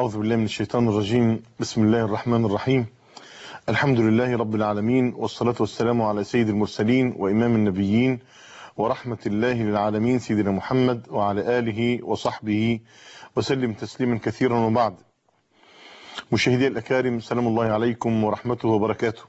أعوذ بالله من الشيطان الرجيم. بسم الله الرحمن الرحيم. الحمد لله رب العالمين، والصلاة والسلام على سيد المرسلين وإمام النبيين ورحمة الله للعالمين سيدنا محمد وعلى آله وصحبه وسلم تسليما كثيرا. وبعد، مشاهدي الأكارم، سلام الله عليكم ورحمته وبركاته.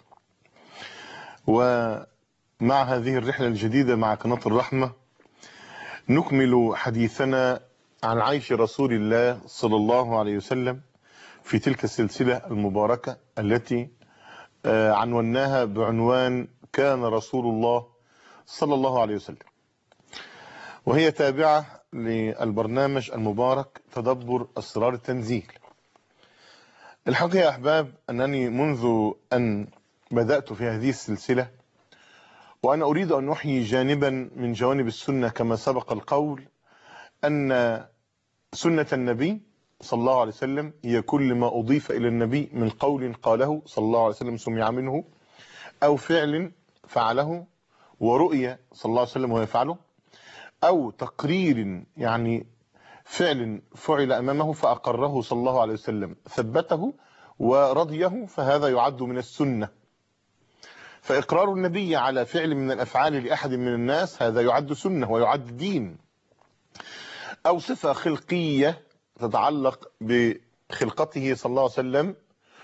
ومع هذه الرحلة الجديدة مع قناة الرحمة نكمل حديثنا عن عيش رسول الله صلى الله عليه وسلم في تلك السلسلة المباركة التي عنوناها بعنوان كان رسول الله صلى الله عليه وسلم، وهي تابعة للبرنامج المبارك تدبر أسرار التنزيل. الحقيقة يا أحباب أنني منذ أن بدأت في هذه السلسلة وأنا أريد أن أحيي جانبا من جوانب السنة، كما سبق القول أن سنة النبي صلى الله عليه وسلم هي كل ما أضيف إلى النبي من قول قاله صلى الله عليه وسلم سمع منه، أو فعل فعله ورؤية صلى الله عليه وسلم وهو يفعله، أو تقرير يعني فعل فعل أمامه فأقره صلى الله عليه وسلم ثبته ورضيه، فهذا يعد من السنة. فإقرار النبي على فعل من الأفعال لأحد من الناس هذا يعد سنة ويعد دين. أو صفة خلقية تتعلق بخلقته صلى الله عليه وسلم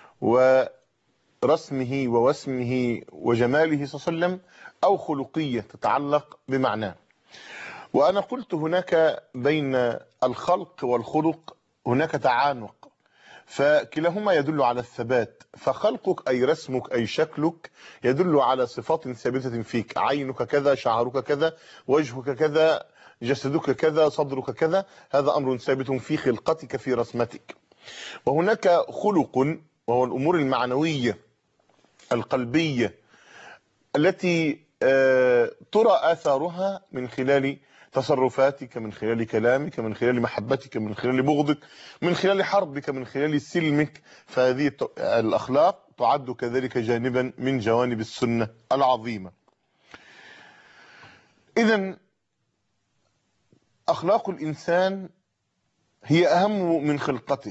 ورسمه ووسمه وجماله صلى الله عليه وسلم، أو خلقية تتعلق بمعناه. وأنا قلت هناك بين الخلق والخلق هناك تعانق، فكلاهما يدل على الثبات. فخلقك أي رسمك أي شكلك يدل على صفات ثابتة فيك، عينك كذا، شعرك كذا، وجهك كذا، جسدك كذا، صدرك كذا، هذا أمر ثابت في خلقتك في رسمتك. وهناك خلق وهو الأمور المعنوية القلبية التي ترى آثارها من خلال تصرفاتك، من خلال كلامك، من خلال محبتك، من خلال بغضك، من خلال حربك، من خلال سلمك. فهذه الأخلاق تعد كذلك جانبا من جوانب السنة العظيمة. إذن أخلاق الإنسان هي أهم من خلقته،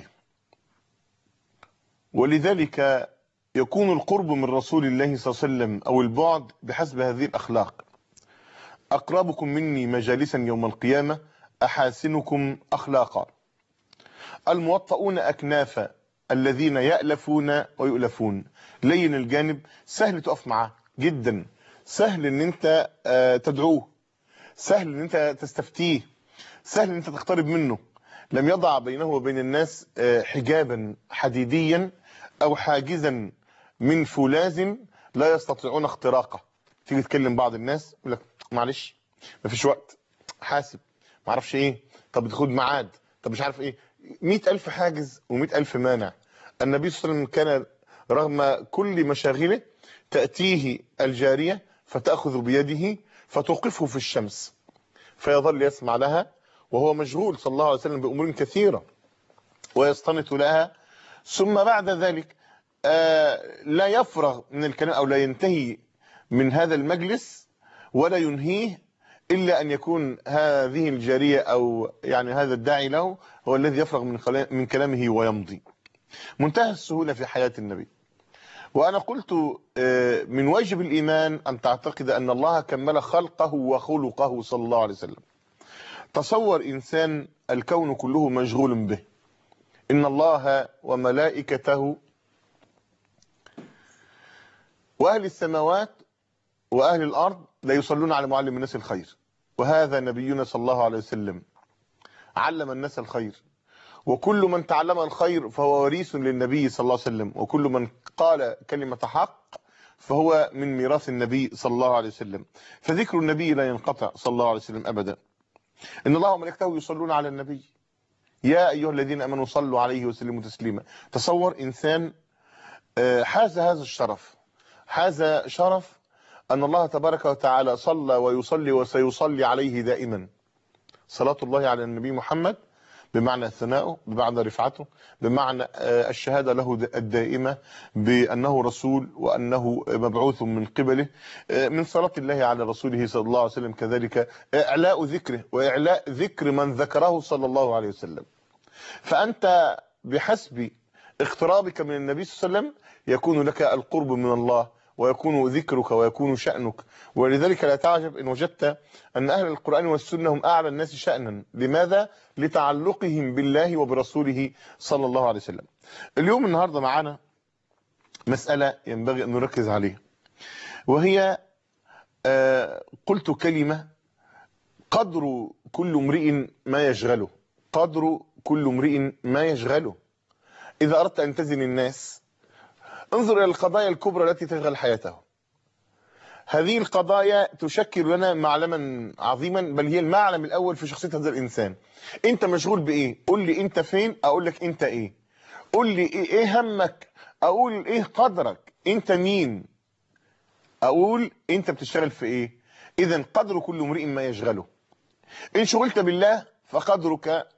ولذلك يكون القرب من رسول الله صلى الله عليه وسلم أو البعد بحسب هذه الأخلاق. أقربكم مني مجالسا يوم القيامة أحاسنكم أخلاقا، الموطؤون أكنافا، الذين يألفون ويؤلفون. لين الجانب، سهل تقف معه جدا، سهل ان انت تدعوه، سهل ان انت تستفتيه، سهل ان انت تقترب منه. لم يضع بينه وبين الناس حجابا حديديا او حاجزا من فولاذ لا يستطيعون اختراقه. تيجي تكلم بعض الناس يقول لك معلش مفيش وقت، حاسب، معرفش ايه، طب تاخد ميعاد، طب مش عارف ايه، 100,000 حاجز و100,000 مانع. النبي صلى الله عليه وسلم كان رغم كل مشاغله تأتيه الجارية فتأخذ بيده فتوقفه في الشمس فيظل يسمع لها وهو مشغول صلى الله عليه وسلم بأمور كثيرة ويصطنت لها. ثم بعد ذلك لا يفرغ من الكلام أو لا ينتهي من هذا المجلس ولا ينهيه إلا أن يكون هذه الجارية أو يعني هذا الداعي له هو الذي يفرغ من كلامه ويمضي. منتهى السهولة في حياة النبي. وأنا قلت من واجب الإيمان أن تعتقد أن الله كمل خلقه وخلقه صلى الله عليه وسلم. تصور إنسان الكون كله مشغول به، إن الله وملائكته وأهل السماوات وأهل الأرض لا يصلون على معلم الناس الخير، وهذا نبينا صلى الله عليه وسلم علم الناس الخير، وكل من تعلم الخير فهو وريث للنبي صلى الله عليه وسلم، وكل من قال كلمة حق فهو من ميراث النبي صلى الله عليه وسلم. فذكر النبي لا ينقطع صلى الله عليه وسلم أبدا. إن الله وملائكته يصلون على النبي يا أيها الذين آمنوا صلوا عليه وسلموا تسليما. تصور إنسان حاز هذا الشرف، حاز شرف أن الله تبارك وتعالى صلى ويصلي وسيصلي عليه دائما. صلاة الله على النبي محمد بمعنى ثناؤه، بمعنى رفعته، بمعنى الشهادة له الدائمة بأنه رسول وأنه مبعوث من قبله، من صلاة الله على رسوله صلى الله عليه وسلم كذلك إعلاء ذكره وإعلاء ذكر من ذكره صلى الله عليه وسلم. فأنت بحسب اقترابك من النبي صلى الله عليه وسلم يكون لك القرب من الله، ويكون ذكرك ويكون شأنك. ولذلك لا تعجب إن وجدت أن أهل القرآن والسنة هم أعلى الناس شأنا. لماذا؟ لتعلقهم بالله وبرسوله صلى الله عليه وسلم. اليوم النهاردة معنا مسألة ينبغي أن نركز عليها، وهي قلت كلمة: قدر كل امرئ ما يشغله. قدر كل امرئ ما يشغله. إذا أردت أن تزن الناس انظر إلى القضايا الكبرى التي تشغل حياته. هذه القضايا تشكل لنا معلما عظيما، بل هي المعلم الأول في شخصية هذا الإنسان. أنت مشغول بإيه؟ قل لي أنت فين، أقول لك أنت إيه. قل لي إيه همك، أقول إيه قدرك، أنت مين، أقول أنت بتشتغل في إيه. إذن قدر كل امرئ ما يشغله. إن شغلت بالله فقدرك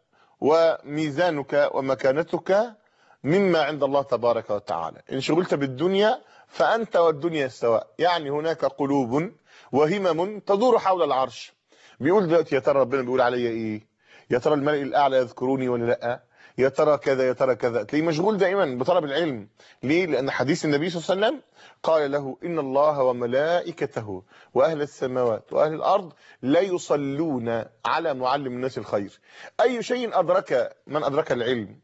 وميزانك ومكانتك مما عند الله تبارك وتعالى. إن شغلت بالدنيا فأنت والدنيا سواء. يعني هناك قلوب وهمم تدور حول العرش. بيقول دلوقتي يا ترى ربنا بيقول عليا إيه؟ يا ترى الملأ الأعلى يذكروني ولا لأ؟ يا ترى كذا يا ترى كذا. تلاقيه مشغول دائما بطلب العلم. ليه؟ لأن حديث النبي صلى الله عليه وسلم قال له: إن الله وملائكته وأهل السماوات وأهل الأرض لا يصلون على معلم الناس الخير. أي شيء أدرك من أدرك العلم،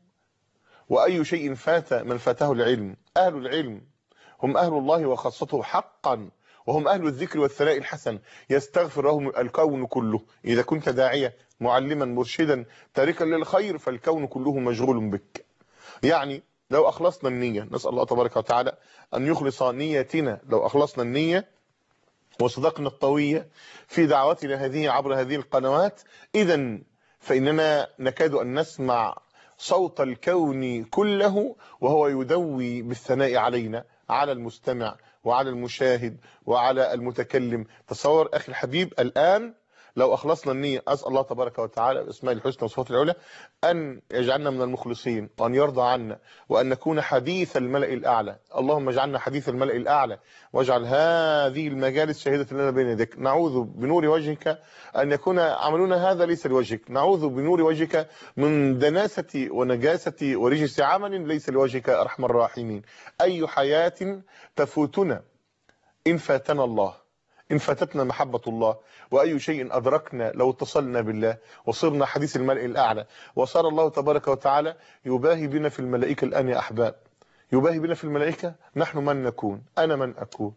وأي شيء فات من فاته العلم. أهل العلم هم أهل الله وخاصته حقا، وهم أهل الذكر والثناء الحسن. يستغفر لهم الكون كله. إذا كنت داعية معلما مرشدا تاركا للخير فالكون كله مشغول بك. يعني لو أخلصنا النية، نسأل الله تبارك وتعالى أن يخلص نيتنا. لو أخلصنا النية وصدقنا الطوية في دعوتنا هذه عبر هذه القنوات، إذن فإننا نكاد أن نسمع صوت الكون كله وهو يدوي بالثناء علينا، على المستمع وعلى المشاهد وعلى المتكلم. تصور أخي الحبيب الآن لو أخلصنا النية، أسأل الله تبارك وتعالى بأسماء الحسنى وصفاته العلى أن يجعلنا من المخلصين، وأن يرضى عنا، وأن نكون حديث الملأ الأعلى. اللهم اجعلنا حديث الملأ الأعلى، واجعل هذه المجالس شهيدة لنا بين يديك. نعوذ بنور وجهك أن يكون عملنا هذا ليس لوجهك. نعوذ بنور وجهك من دناسة ونجاسة ورجس عمل ليس لوجهك أرحم الراحمين. أي حياة تفوتنا إن فاتنا الله، إن فاتتنا محبة الله. وأي شيء أدركنا لو اتصلنا بالله وصرنا حديث الملأ الأعلى، وصار الله تبارك وتعالى يباهي بنا في الملائكة. الآن يا أحباب يباهي بنا في الملائكة. نحن من نكون؟ أنا من أكون؟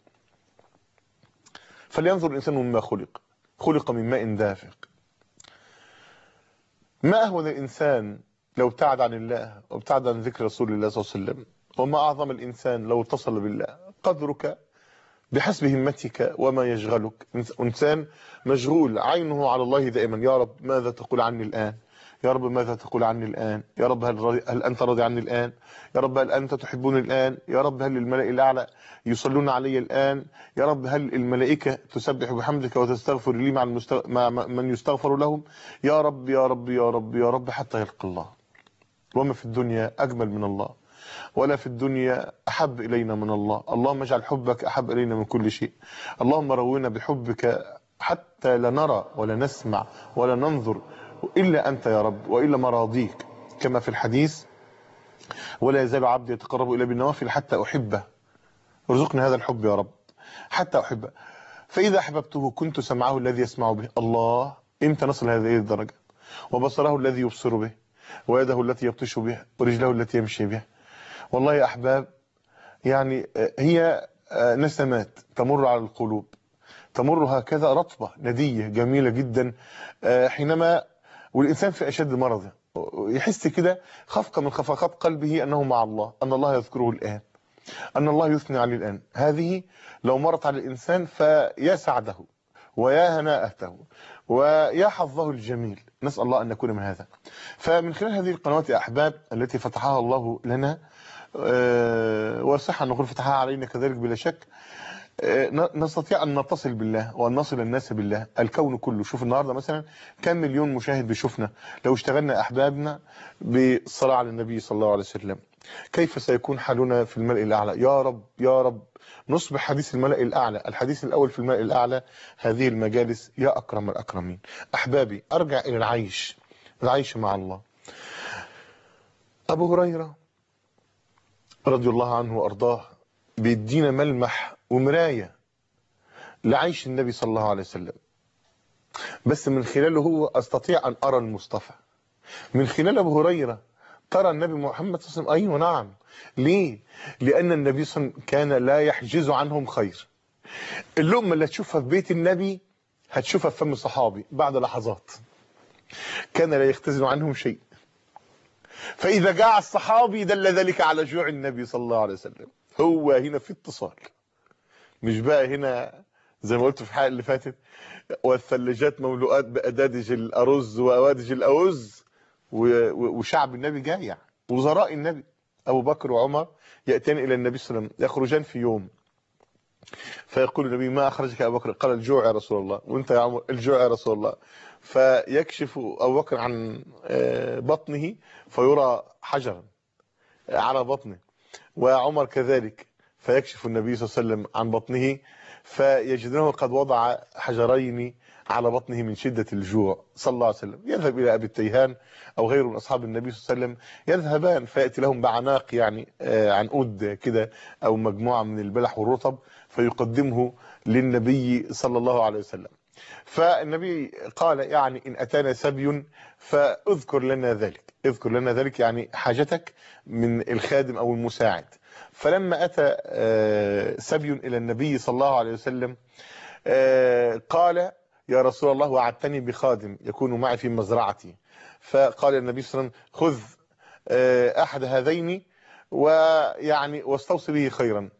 فلينظر الإنسان مما خلق. خلق من ماء دافق. ما أهون الإنسان لو ابتعد عن الله وابتعد عن ذكر رسول الله صلى الله عليه وسلم، وما أعظم الإنسان لو اتصل بالله. قدرك بحسب همتك وما يشغلك. إنسان مشغول عينه على الله دائما. يا رب ماذا تقول عني الآن؟ يا رب ماذا تقول عني الآن؟ يا رب هل أنت راضي عني الآن؟ يا رب هل أنت تحبني الآن؟ يا رب هل الملأ الأعلى يصلون علي الآن؟ يا رب هل الملائكة تسبح بحمدك وتستغفر لي مع من يستغفر لهم؟ يا رب يا رب يا رب يا رب حتى يلقى الله. وما في الدنيا أجمل من الله، ولا في الدنيا أحب إلينا من الله. اللهم اجعل حبك أحب إلينا من كل شيء. اللهم روينا بحبك حتى لا نرى ولا نسمع ولا ننظر إلا أنت يا رب، وإلا مراضيك، كما في الحديث: ولا يزال عبدي يتقرب إلي بالنوافل حتى أحبه. ارزقنا هذا الحب يا رب حتى أحبه. فإذا أحببته كنت سمعه الذي يسمع به. الله، إمتى نصل هذه الدرجة؟ وبصره الذي يبصر به، ويده التي يبطش بها، ورجله التي يمشي بها. والله يا أحباب يعني هي نسمات تمر على القلوب، تمر هكذا رطبة ندية جميلة جدا حينما والإنسان في أشد مرضه يحس كده خفقة من خفقات قلبه أنه مع الله، أن الله يذكره الآن، أن الله يثني عليه الآن. هذه لو مرت على الإنسان فيا سعده ويا هناءته ويا حظه الجميل. نسأل الله أن نكون من هذا. فمن خلال هذه القنوات يا أحباب التي فتحها الله لنا، وصح أن نقول فتحها علينا كذلك بلا شك، نستطيع أن نتصل بالله وأن نصل الناس بالله. الكون كله، شوف النهاردة مثلا كم مليون مشاهد بيشوفنا. لو اشتغلنا أحبابنا بالصلاة على النبي صلى الله عليه وسلم كيف سيكون حالنا في الملأ الأعلى؟ يا رب يا رب نصبح حديث الملأ الأعلى، الحديث الأول في الملأ الأعلى. هذه المجالس يا أكرم الأكرمين. أحبابي أرجع إلى العيش مع الله. أبو هريرة رضي الله عنه وأرضاه بيدينا ملمح ومراية لعيش النبي صلى الله عليه وسلم، بس من خلاله هو أستطيع أن أرى المصطفى. من خلال أبو هريرة ترى النبي محمد صلى الله عليه وسلم. أيوة نعم. ليه؟ لأن النبي صلى الله عليه وسلم كان لا يحجز عنهم خير. اللقمة اللي هتشوفها في بيت النبي هتشوفها في فم الصحابي بعد لحظات. كان لا يختزن عنهم شيء، فإذا جاع الصحابي دل ذلك على جوع النبي صلى الله عليه وسلم. هو هنا في اتصال، مش بقى هنا زي ما قلت في الحلقة اللي فاتت والثلاجات مملوءات بأدادج الأرز وأوادج الأوز وشعب النبي جايع. وزراء النبي أبو بكر وعمر يأتيان إلى النبي صلى الله عليه وسلم، يخرجان في يوم فيقول النبي ما أخرجك يا أبو بكر؟ قال الجوع يا رسول الله. وأنت يا عمر؟ الجوع يا رسول الله. فيكشف أبو بكر عن بطنه فيرى حجرا على بطنه، وعمر كذلك، فيكشف النبي صلى الله عليه وسلم عن بطنه فيجدونه قد وضع حجرين على بطنه من شدة الجوع صلى الله عليه وسلم. يذهب إلى أبي التيهان أو غيره من أصحاب النبي صلى الله عليه وسلم، يذهبان فيأتي لهم بعناق يعني عنقود كده أو مجموعة من البلح والرطب فيقدمه للنبي صلى الله عليه وسلم. فالنبي قال يعني إن أتانا سبي فاذكر لنا ذلك، اذكر لنا ذلك يعني حاجتك من الخادم أو المساعد. فلما أتى سبي إلى النبي صلى الله عليه وسلم قال يا رسول الله وعدتني بخادم يكون معي في مزرعتي. فقال النبي صلى الله عليه وسلم خذ أحد هذين ويعني واستوصي به خيرا.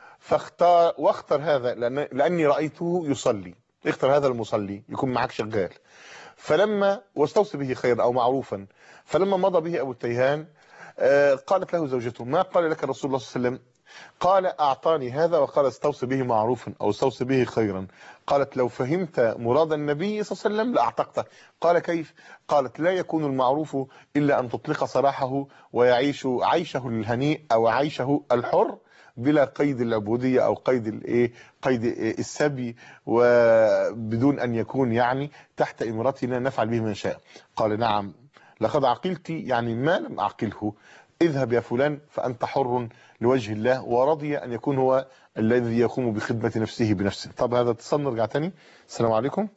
واختر هذا لأني رأيته يصلي، اختر هذا المصلي يكون معك شغال. فلما واستوصي به خيرا أو معروفا. فلما مضى به أبو التيهان قالت له زوجته ما قال لك رسول الله صلى الله عليه وسلم؟ قال أعطاني هذا وقال استوصي به معروفا أو استوصي به خيرا. قالت لو فهمت مراد النبي صلى الله عليه وسلم لأعتقته. قال كيف؟ قالت لا يكون المعروف إلا أن تطلق سراحه ويعيش عيشه الهنيء أو عيشه الحر بلا قيد العبودية أو قيد الايه، قيد السبي، وبدون أن يكون يعني تحت إمرتنا نفعل به ما نشاء. قال نعم لقد عقلت يعني ما لم أعقله. اذهب يا فلان فأنت حر لوجه الله. ورضي أن يكون هو الذي يقوم بخدمة نفسه بنفسه. طب هذا اتصال، نرجع تاني. السلام عليكم.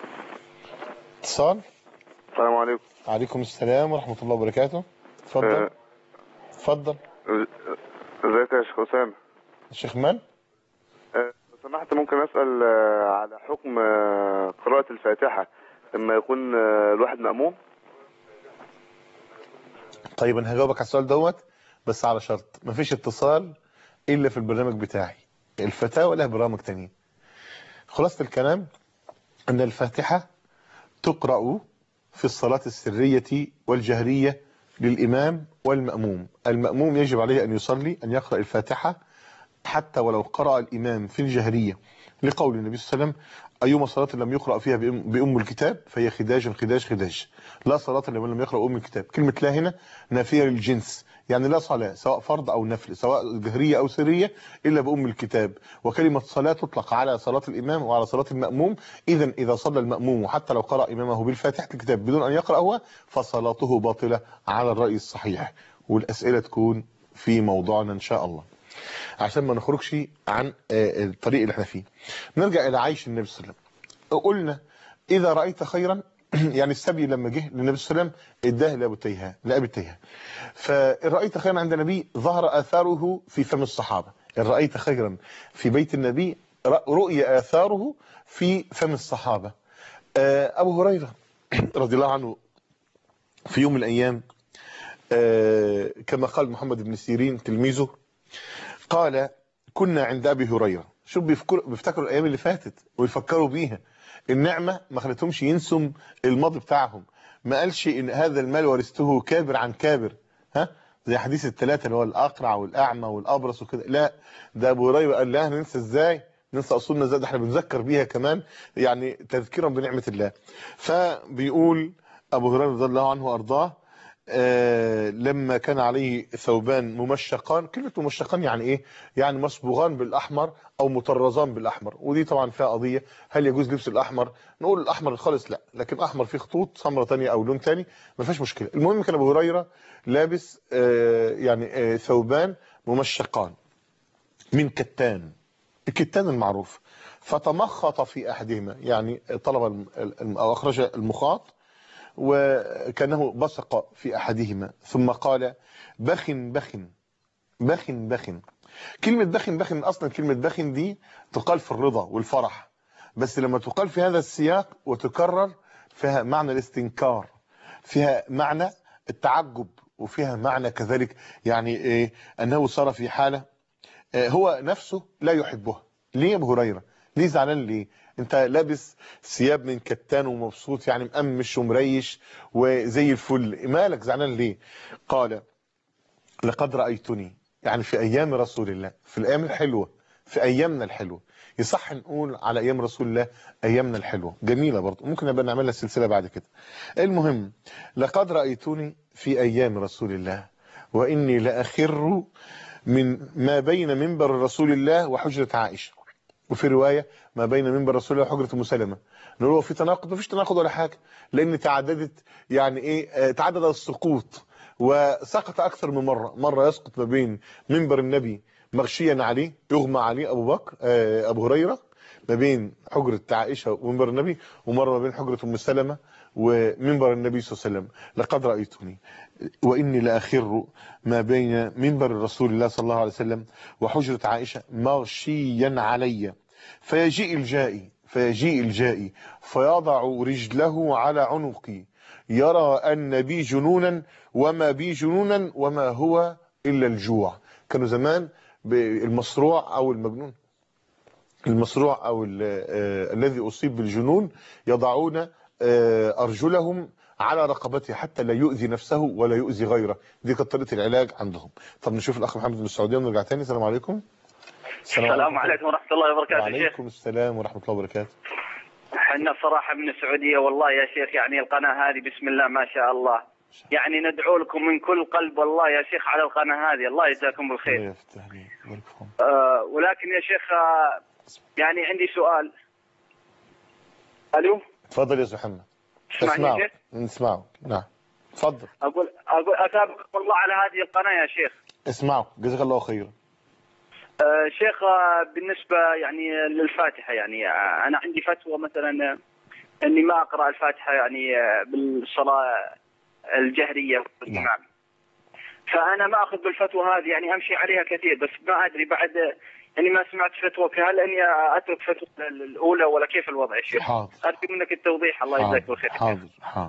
اتصال. السلام عليكم. عليكم السلام ورحمة الله وبركاته. اتفضل. اتفضل. ازيك يا شيخ أسامة؟ الشيخ من؟ لو سمحت ممكن أسأل على حكم قراءة الفاتحة لما يكون الواحد مأموم؟ طيب انا هجاوبك على السؤال دوت بس على شرط، مفيش اتصال الا في البرنامج بتاعي. الفتاوى لها برامج تانية. خلاصة الكلام ان الفاتحة تقرأ في الصلاة السرية والجهرية للإمام والمأموم. المأموم يجب عليه أن يصلي أن يقرأ الفاتحة حتى ولو قرأ الإمام في الجهرية، لقول النبي صلى الله عليه وسلم أيما صلاة لم يقرأ فيها بأم الكتاب فهي خداج خداج خداج. لا صلاة لمن لم يقرأ أم الكتاب. كلمة لا هنا نافية للجنس، يعني لا صلاة سواء فرض أو نفل سواء جهرية أو سرية إلا بأم الكتاب. وكلمة صلاة تطلق على صلاة الإمام وعلى صلاة المأموم. إذا صلى المأموم حتى لو قرأ إمامه بالفاتحة الكتاب بدون أن يقرأ هو فصلاته باطلة على الرأي الصحيح. والأسئلة تكون في موضوعنا إن شاء الله عشان ما نخرجش عن الطريق اللي احنا فيه. نرجع الى عيش النبي صلى الله عليه وسلم. قلنا اذا رايت خيرا يعني السبي لما جه للنبي صلى الله عليه وسلم اداه لابي التيهان. فان رايت خيرا عند النبي ظهر اثاره في فم الصحابه. ان رايت خيرا في بيت النبي رؤي اثاره في فم الصحابه. ابو هريره رضي الله عنه في يوم من الايام كما قال محمد بن سيرين تلميذه قال كنا عند ابي هريره. شوف بيفتكروا الايام اللي فاتت ويفكروا بيها. النعمه ما خلتهمش ينسوا الماضي بتاعهم. ما قالش ان هذا المال ورثته كابر عن كابر، ها زي حديث الثلاثه اللي هو الاقرع والاعمى والابرص وكده. لا، ده ابو هريره قال لا ننسى ازاي، ننسى اصولنا ازاي، ده احنا بنذكر بيها كمان يعني تذكيرا بنعمه الله. فبيقول ابو هريره رضي الله عنه وارضاه لما كان عليه ثوبان ممشقان. كلمة ممشقان يعني ايه؟ يعني مصبوغان بالاحمر او مطرزان بالاحمر، ودي طبعا فيها قضية، هل يجوز لبس الاحمر؟ نقول الاحمر خالص لا، لكن احمر فيه خطوط سمرة تانية او لون تاني ما فيهاش مشكلة. المهم كان ابو هريرة لابس ثوبان ممشقان من كتان، الكتان المعروف، فتمخط في احدهما، يعني طلب او اخرج المخاط وكانه بصق في احدهما، ثم قال بخ بخ بخ بخ. كلمة بخ بخ اصلا كلمة بخ دي تقال في الرضا والفرح، بس لما تقال في هذا السياق وتكرر فيها معنى الاستنكار، فيها معنى التعجب، وفيها معنى كذلك يعني إيه؟ انه صار في حالة هو نفسه لا يحبها. ليه يا ابو هريره؟ ليه زعلان ليه؟ انت لابس ثياب من كتان ومبسوط، يعني مقمش ومريش وزي الفل، مالك زعلان ليه؟ قال لقد رايتني، يعني في ايام رسول الله، في الايام الحلوه، في ايامنا الحلوه. يصح نقول على ايام رسول الله ايامنا الحلوه جميله برضه، ممكن نبقى نعملها سلسله بعد كده. المهم لقد رايتني في ايام رسول الله واني لاخر من ما بين منبر رسول الله وحجرة عائشة، وفي رواية ما بين منبر رسول الله وحجرة ام سلمة. نقول هو في تناقض؟ مفيش تناقض ولا حاجة، لان تعددت يعني ايه، تعدد السقوط وسقط اكثر من مرة يسقط ما بين منبر النبي مغشيا عليه يغمى عليه ابو بكر ابو هريرة، ما بين حجرة عائشة ومنبر النبي، ومرة ما بين حجرة ام سلمة ومنبر النبي صلى الله عليه وسلم. لقد رأيتني وإني لأخر ما بين منبر رسول الله صلى الله عليه وسلم وحجرة عائشة مغشيا علي، فيجيء الجائي فيضع رجله على عنقي يرى أن بي جنونا وما بي جنونا وما هو إلا الجوع. كانوا زمان بالمصروع أو المجنون، المصروع أو الذي أصيب بالجنون يضعون أرجلهم على رقبته حتى لا يؤذي نفسه ولا يؤذي غيره. دي كانت طريقة العلاج عندهم. طب نشوف الأخ محمد من السعودية ونرجع تاني. السلام عليكم. السلام عليكم ورحمة الله وبركاته. وعليكم السلام ورحمة الله وبركاته. احنا صراحة من السعودية والله يا شيخ، يعني القناة هذه بسم الله ما شاء الله، يعني ندعو لكم من كل قلب والله يا شيخ على القناة هذه، الله يجزاكم بالخير. الله يفتح عليك. ولكن يا شيخ يعني عندي سؤال. الو تفضل يا استاذ محمد. تسمعني؟ نسمعك. نعم تفضل. اقول اتابعكم الله على هذه القناة يا شيخ. اسمعك جزاك الله خيرا. شيخ بالنسبة يعني للفاتحة، يعني أنا عندي فتوى مثلا إني ما أقرأ الفاتحة يعني بالصلاة الجهرية والإمام، فأنا ما أخذ بالفتوى هذه، يعني أمشي عليها كثير، بس ما أدري بعد يعني ما سمعت فتوى، هل إني أترك فتوى الأولى ولا كيف الوضع يا شيخ؟ حاضر. أرجو منك التوضيح، الله يجزاك بالخير. حاضر.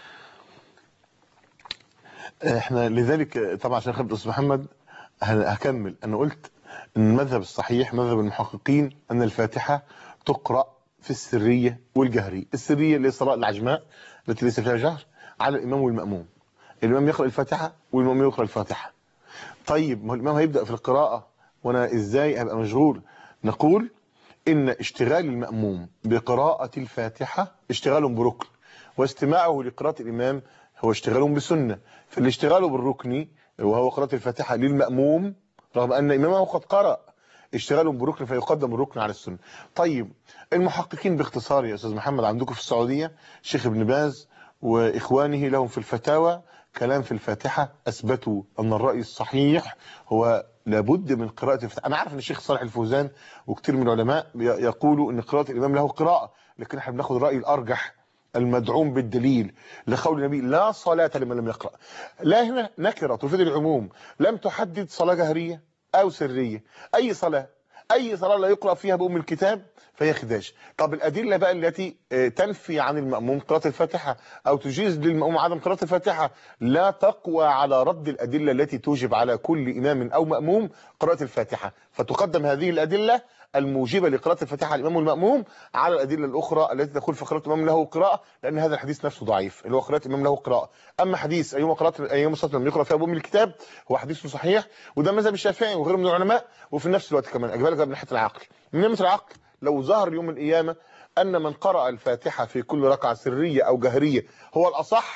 احنا لذلك طبعا عشان خاطر استاذ محمد هكمل. انا قلت ان المذهب الصحيح مذهب المحققين ان الفاتحة تقرأ في السرية والجهرية. السرية اللي هي صلاة العجماء التي ليس فيها جهر على الامام والمأموم، الامام يقرأ الفاتحة والمأموم يقرأ الفاتحة. طيب ما الامام هيبدأ في القراءة وانا ازاي ابقى مشغول؟ نقول ان اشتغال المأموم بقراءة الفاتحة اشتغال بركن، واستماعه لقراءة الامام هو اشتغال بسنة. فالاشتغال بالركن وهو قراءة الفاتحة للمأموم رغم ان امامه قد قرأ، اشتغال بركن فيقدم الركن على السنة. طيب المحققين باختصار يا استاذ محمد عندكم في السعودية شيخ ابن باز واخوانه لهم في الفتاوى كلام في الفاتحة اثبتوا ان الرأي الصحيح هو لابد من قراءة الفاتحة. انا عارف ان الشيخ صالح الفوزان وكثير من العلماء يقولوا ان قراءة الامام له قراءة، لكن احنا بناخد الرأي الارجح المدعوم بالدليل لقول النبي لا صلاة لمن لم يقرأ. لا هنا نكرة تفيد العموم، لم تحدد صلاة جهرية او سرية. اي صلاة لا يقرأ فيها بأم الكتاب فهي خداج. طب الأدلة بقى التي تنفي عن المأموم قراءة الفاتحة أو تجيز للمأموم عدم قراءة الفاتحة لا تقوى على رد الأدلة التي توجب على كل إمام أو مأموم قراءة الفاتحة، فتقدم هذه الأدلة الموجبة لقراءة الفاتحة على الإمام والمأموم على الأدلة الأخرى التي تقول في قراءة الإمام له قراءة، لأن هذا الحديث نفسه ضعيف اللي هو قراءة الإمام له قراءة. أما حديث أيام صلاة لم يقرأ فيها بأم الكتاب هو حديث صحيح، وده مذهب الشافعي وغيره من العلماء. وفي نفس الوقت كمان أجيب لك من ناحية العقل، من ناحية العقل لو ظهر يوم القيامة أن من قرأ الفاتحة في كل ركعة سرية أو جهرية هو الأصح،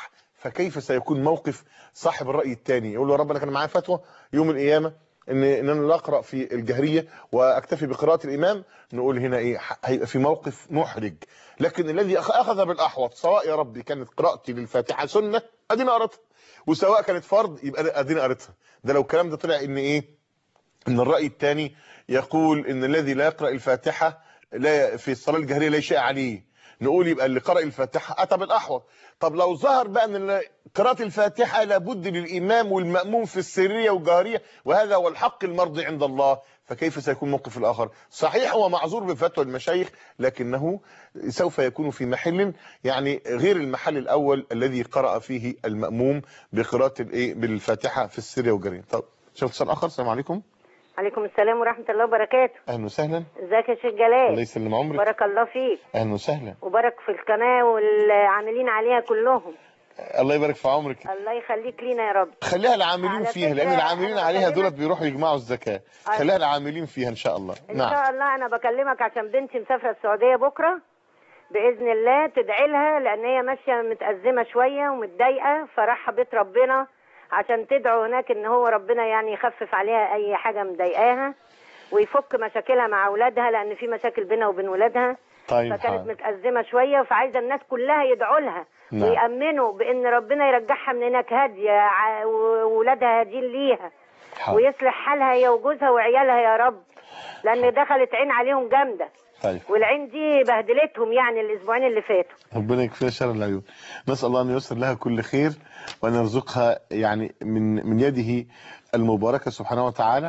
فكيف سيكون موقف صاحب الرأي الثاني؟ يقول له يا رب انا كان معايا فتوى يوم القيامة ان انا لا اقرا في الجهريه واكتفي بقراءه الامام، نقول هنا ايه؟ هيبقى في موقف محرج. لكن الذي اخذ بالاحوط، سواء يا ربي كانت قراءتي للفاتحه سنه ادينا قرأتها، وسواء كانت فرض يبقى ادينا قرأتها. ده لو الكلام ده طلع ان ايه؟ ان الراي الثاني يقول ان الذي لا يقرا الفاتحه لا في الصلاه الجهريه لا شيء عليه، نقول يبقى اللي قرأ الفاتحه اتى بالاحوط. طب لو ظهر بقى ان قراءه الفاتحه لابد للامام والماموم في السريه والجهريه، وهذا هو الحق المرضي عند الله، فكيف سيكون موقف الاخر؟ صحيح هو معذور بفتوى المشايخ، لكنه سوف يكون في محل يعني غير المحل الاول الذي قرأ فيه الماموم بقراءه الايه بالفاتحه في السريه والجهريه. طب شوف اتصال اخر. السلام عليكم. عليكم السلام ورحمة الله وبركاته. اهلا وسهلا. ازيك يا شيخ جلال؟ الله يسلم عمرك. بارك الله فيك. اهلا وسهلا. وبارك في القناة والعاملين عليها كلهم. الله يبارك في عمرك. الله يخليك لينا يا رب. خليها العاملين فيها، لان العاملين عليها دولت بيروحوا يجمعوا الزكاة. خليها العاملين فيها ان شاء الله. ان شاء الله. انا بكلمك عشان بنتي مسافرة السعودية بكرة باذن الله، تدعي لها لان هي ماشية متأزمة شوية ومتضايقة، فراح بيت ربنا عشان تدعو هناك ان هو ربنا يعني يخفف عليها اي حاجة مضايقاها ويفك مشاكلها مع اولادها، لان في مشاكل بينها وبين ولادها. طيب فكانت متأزمة شوية، فعايزة الناس كلها يدعوا لها. نعم. ويأمنوا بان ربنا يرجعها من هناك هادية وولادها هادين ليها. ويصلح حالها هي وجوزها وعيالها يا رب، لان دخلت عين عليهم جامدة. طيب. والعين دي بهدلتهم يعني الاسبوعين اللي فاتوا. ربنا يكفيها شر العيون. نسأل الله ان ييسر لها كل خير، وان يرزقها يعني من يده المباركة سبحانه وتعالى،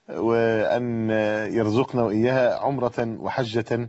وأن يرزقنا وإياها عمرة وحجة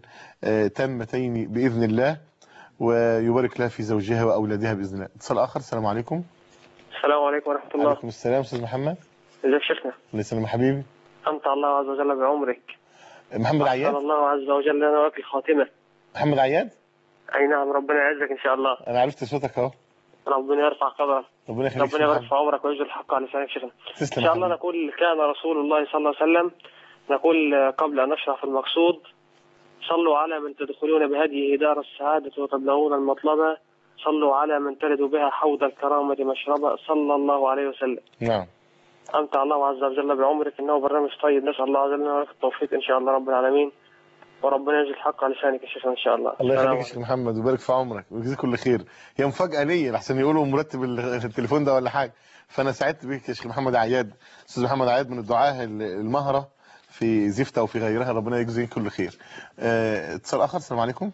تامتين بإذن الله، ويبارك لها في زوجها وأولادها بإذن الله. اتصال آخر. السلام عليكم. السلام عليكم ورحمة الله. وعليكم السلام. أستاذ محمد. ازيك شيخنا؟ الله يسلمك حبيبي. أمتع الله عز وجل بعمرك. محمد عياد. أسأل الله عز وجل لنا ولك الخاتمة. محمد عياد. أي نعم، ربنا يعزك إن شاء الله. أنا عرفت صوتك أهو. ربنا يرفع قدرك. ربنا يخليك. ربنا يبارك في عمرك ويجزل الحق على لسانك شيخنا. تسلم. إن شاء الله نقول كان رسول الله صلى الله عليه وسلم، نقول قبل أن نشرح في المقصود: صلوا على من تدخلون بهديه دار السعادة وتبلغون المطلبة، صلوا على من ترد بها حوض الكرامة مشربا، صلى الله عليه وسلم. نعم. أمتع الله عز وجل بعمرك، إنه برنامج طيب، نسأل الله عز وجل لك التوفيق إن شاء الله رب العالمين، وربنا يجزي الحق على لسانك يا شيخ ان شاء الله. الله يخليك يا شيخ محمد ويبارك في عمرك ويجزيك كل خير. هي مفاجاه ليا لحسن يقولوا مرتب التليفون ده ولا حاجه، فانا سعدت بيك يا شيخ محمد عياد. استاذ محمد عياد من الدعاه المهره في زفته وفي غيرها، ربنا يجزيه كل خير. اتصال اخر. السلام عليكم.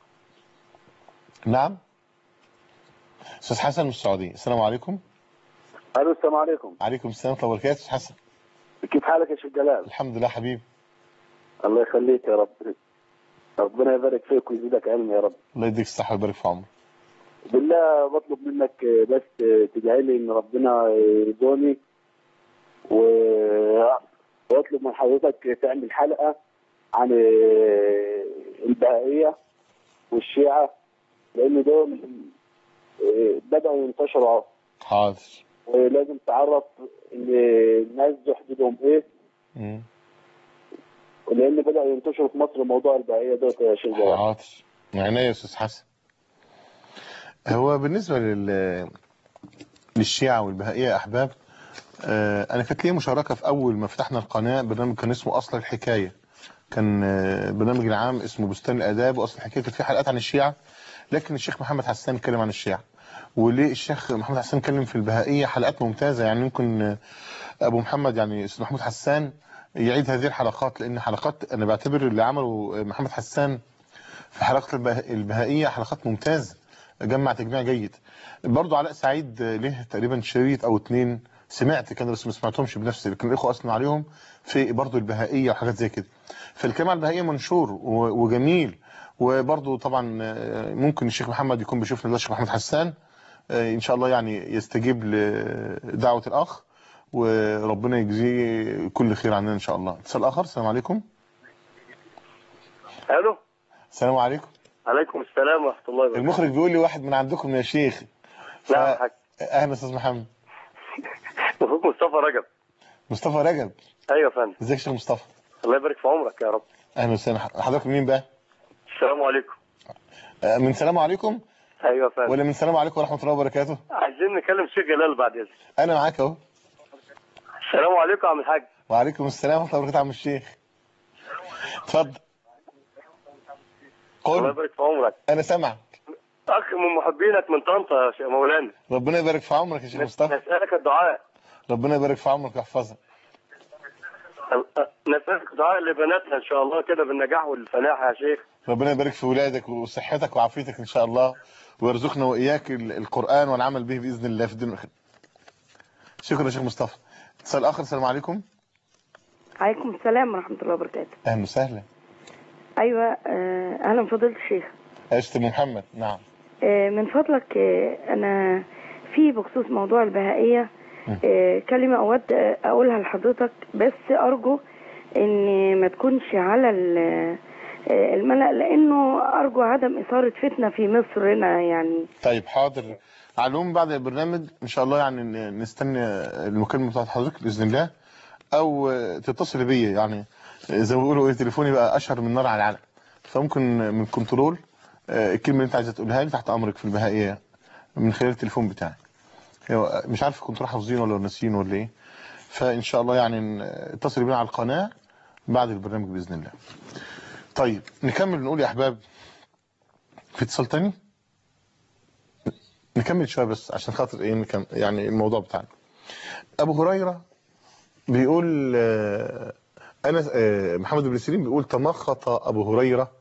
نعم استاذ حسن من السعوديه. السلام عليكم. الو السلام عليكم. عليكم السلام ورحمه الله وبركاته. استاذ حسن كيف حالك يا شيخ جلال؟ الحمد لله حبيبي. الله يخليك يا رب، ربنا يبارك فيك ويزيدك علم يا رب. الله يديك الصحه ويبارك في عمرك. بالله بطلب منك بس تدعي لي ان ربنا يدوني، واطلب من حضرتك تعمل حلقه عن البهائيه والشيعه، لان دول بداوا ينتشروا. حاضر. ولازم تعرف ان الناس دي حدودهم ايه، ولان بدأ ينتشروا في مصر موضوع البهائيه ده يا شيخ جلال. حاضر. عينيا يا استاذ حسن. هو بالنسبه للشيعة والبهائية يا احباب، انا كانت لي مشاركه في اول ما فتحنا القناه، برنامج كان اسمه اصل الحكايه، كان برنامج العام اسمه بستان الاداب، واصل الحكايه كانت فيه حلقات عن الشيعة، لكن الشيخ محمد حسان اتكلم عن الشيعة. وليه الشيخ محمد حسان اتكلم في البهائية حلقات ممتازه، يعني ممكن ابو محمد يعني استاذ محمود حسان يعيد هذه الحلقات، لان حلقات انا بعتبر اللي عمله محمد حسان في حلقه البهائيه حلقات ممتازه، جمع تجميع جيد. برضو علاء سعيد له تقريبا شريط او 2 سمعت، كان بس ما سمعتهمش بنفسي، لكن الاخوه اثنوا عليهم في برضو البهائيه وحاجات زي كده. فالكلام عن البهائيه منشور وجميل. وبرضو طبعا ممكن الشيخ محمد يكون بيشوفنا دلوقتي، الشيخ محمد حسان ان شاء الله يعني يستجيب لدعوه الاخ، وربنا يجزيه كل خير عننا ان شاء الله. اتصال اخر. السلام عليكم. الو السلام عليكم. عليكم السلام ورحمه الله وبركاته. المخرج بيقول لي واحد من عندكم يا شيخ. نعم يا حاج. اهلا استاذ محمد. اخوك مصطفى رجب. مصطفى رجب. ايوه يا فندم. ازيك يا شيخ مصطفى؟ الله يبارك في عمرك يا رب. اهلا وسهلا. حضرتك مين بقى؟ السلام عليكم. من سلام عليكم. ايوه فاهم. ولا من السلام عليكم ورحمه الله وبركاته؟ عايزين نكلم الشيخ جلال بعد اذنك. انا معاك اهو. السلام عليكم يا عم الحاج. وعليكم السلام ورحمه الله وبركاته يا عم الشيخ. اتفضل. الله قول. يبارك في عمرك. انا سامعك. اخ من محبينك من طنطا يا شيخ مولانا. ربنا يبارك في عمرك يا شيخ مصطفى. نسألك الدعاء. ربنا يبارك في عمرك ويحفظك. نسألك دعاء لبناتنا ان شاء الله كده بالنجاح والفلاح يا شيخ. ربنا يبارك في ولادك وصحتك وعافيتك ان شاء الله، ويرزقنا واياك القرآن والعمل به باذن الله في الدنيا والاخره. شكرا يا شيخ مصطفى. اتصال اخر. السلام عليكم. عليكم السلام ورحمة الله وبركاته. اهلا وسهلا. أيوة أهلا فضيلة الشيخ. عشت محمد. نعم. من فضلك أنا في بخصوص موضوع البهائية كلمة أود أقولها لحضرتك، بس أرجو إن ما تكونش على الملأ، لأنه أرجو عدم إثارة فتنة في مصر هنا يعني. طيب حاضر. على العموم بعد البرنامج ان شاء الله يعني نستنى المكالمه بتاعت حضرتك باذن الله، او تتصل بيا، يعني زي ما بيقولوا تليفوني بقى اشهر من نار على العلم، فممكن من كنترول الكلمه اللي انت عايزه تقولها لي تحت امرك في البهائيه من خلال التليفون بتاعك. مش عارف كنتوا حافظين ولا ناسيين ولا ايه، فان شاء الله يعني اتصل بينا على القناه بعد البرنامج باذن الله. طيب نكمل نقول يا احباب. في اتصال تاني؟ نكمل شويه بس عشان خاطر ايه يعني الموضوع بتاعنا. ابو هريره بيقول انا محمد بن سيرين بيقول تمخط ابو هريره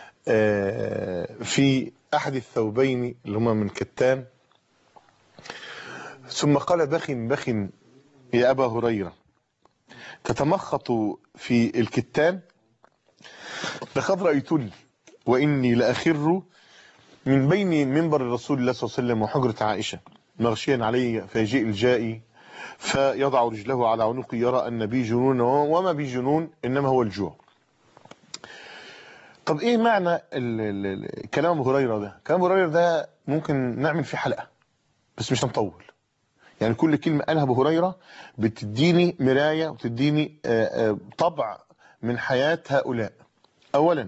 في احد الثوبين اللي هما من كتان، ثم قال بخ بخ يا ابا هريره تتمخط في الكتان، لقد رايتني واني لاخر من بين منبر الرسول الله صلى الله عليه وسلم وحجرة عائشة مغشيا علي، فيجيء الجائي فيضع رجله على عنقي يرى أن بي جنون وما بي جنون إنما هو الجوع. طب إيه معنى كلام أبو هريرة ده؟ كلام أبو هريرة ده ممكن نعمل فيه حلقة بس مش هنطول، يعني كل كلمة قالها أبو هريرة بتديني مراية وتديني طبع من حياة هؤلاء. أولا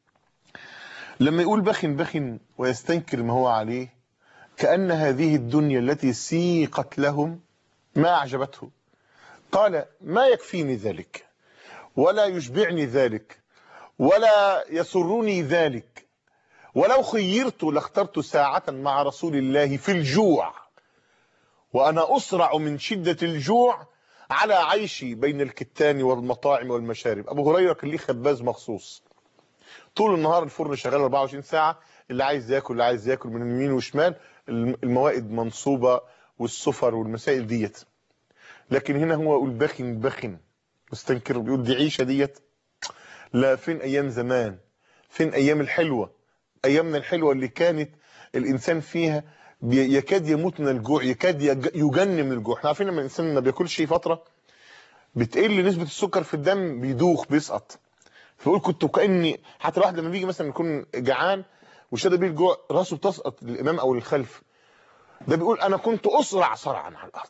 لما يقول بخ بخ ويستنكر ما هو عليه، كأن هذه الدنيا التي سيقت لهم ما أعجبته. قال ما يكفيني ذلك ولا يشبعني ذلك ولا يسرني ذلك، ولو خيرت لاخترت ساعة مع رسول الله في الجوع وأنا أسرع من شدة الجوع على عيشي بين الكتان والمطاعم والمشارب. أبو هريرة كان ليه خباز مخصوص طول النهار، الفرن شغال 24 ساعة، اللي عايز ياكل اللي عايز ياكل من يمين وشمال، الموائد منصوبة والسفر والمسائل ديت. لكن هنا هو يقول بخن بخن مستنكر، بيقول دي عيشة ديت. لا، فين أيام زمان، فين أيام الحلوة، أيامنا الحلوة اللي كانت الإنسان فيها يكاد يموت من الجوع، يكاد يجن من الجوع. احنا عارفين لما الإنسان ما بياكلش فترة بتقل نسبة السكر في الدم، بيدوخ بيسقط. فيقول كنت كأني حتى الواحد لما بيجي مثلا يكون جعان وشاد بيه الجوع راسه بتسقط للامام او للخلف، ده بيقول انا كنت اسرع صرعا على الارض،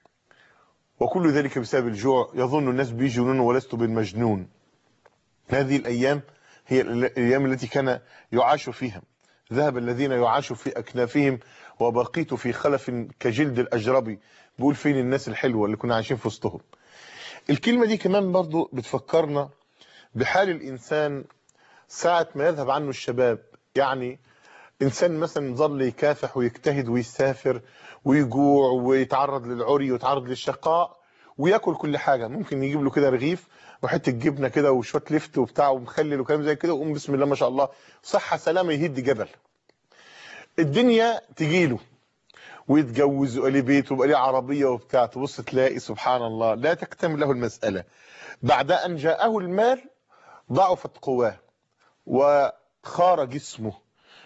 وكل ذلك بسبب الجوع. يظن الناس بي جنون ولست بالمجنون. هذه الايام هي الايام التي كان يعاش فيها. ذهب الذين يعاشوا في اكنافهم وبقيت في خلف كجلد الاجربي. بيقول فين الناس الحلوه اللي كنا عايشين في وسطهم. الكلمه دي كمان برضو بتفكرنا بحال الإنسان ساعة ما يذهب عنه الشباب. يعني إنسان مثلا ظل يكافح ويجتهد ويسافر ويجوع ويتعرض للعري ويتعرض للشقاء وياكل كل حاجة، ممكن يجيب له كده رغيف وحته جبنه كده وشويه لفت وبتاع ومخلل وكلام زي كده، وقوم بسم الله ما شاء الله صحه سلامه يهد جبل. الدنيا تجيله ويتجوز ويبقى ليه بيت ويبقى ليه عربيه وبتاع، تبص تلاقي سبحان الله لا تكتمل له المساله. بعد ان جاءه المال ضعفت قواه وخار جسمه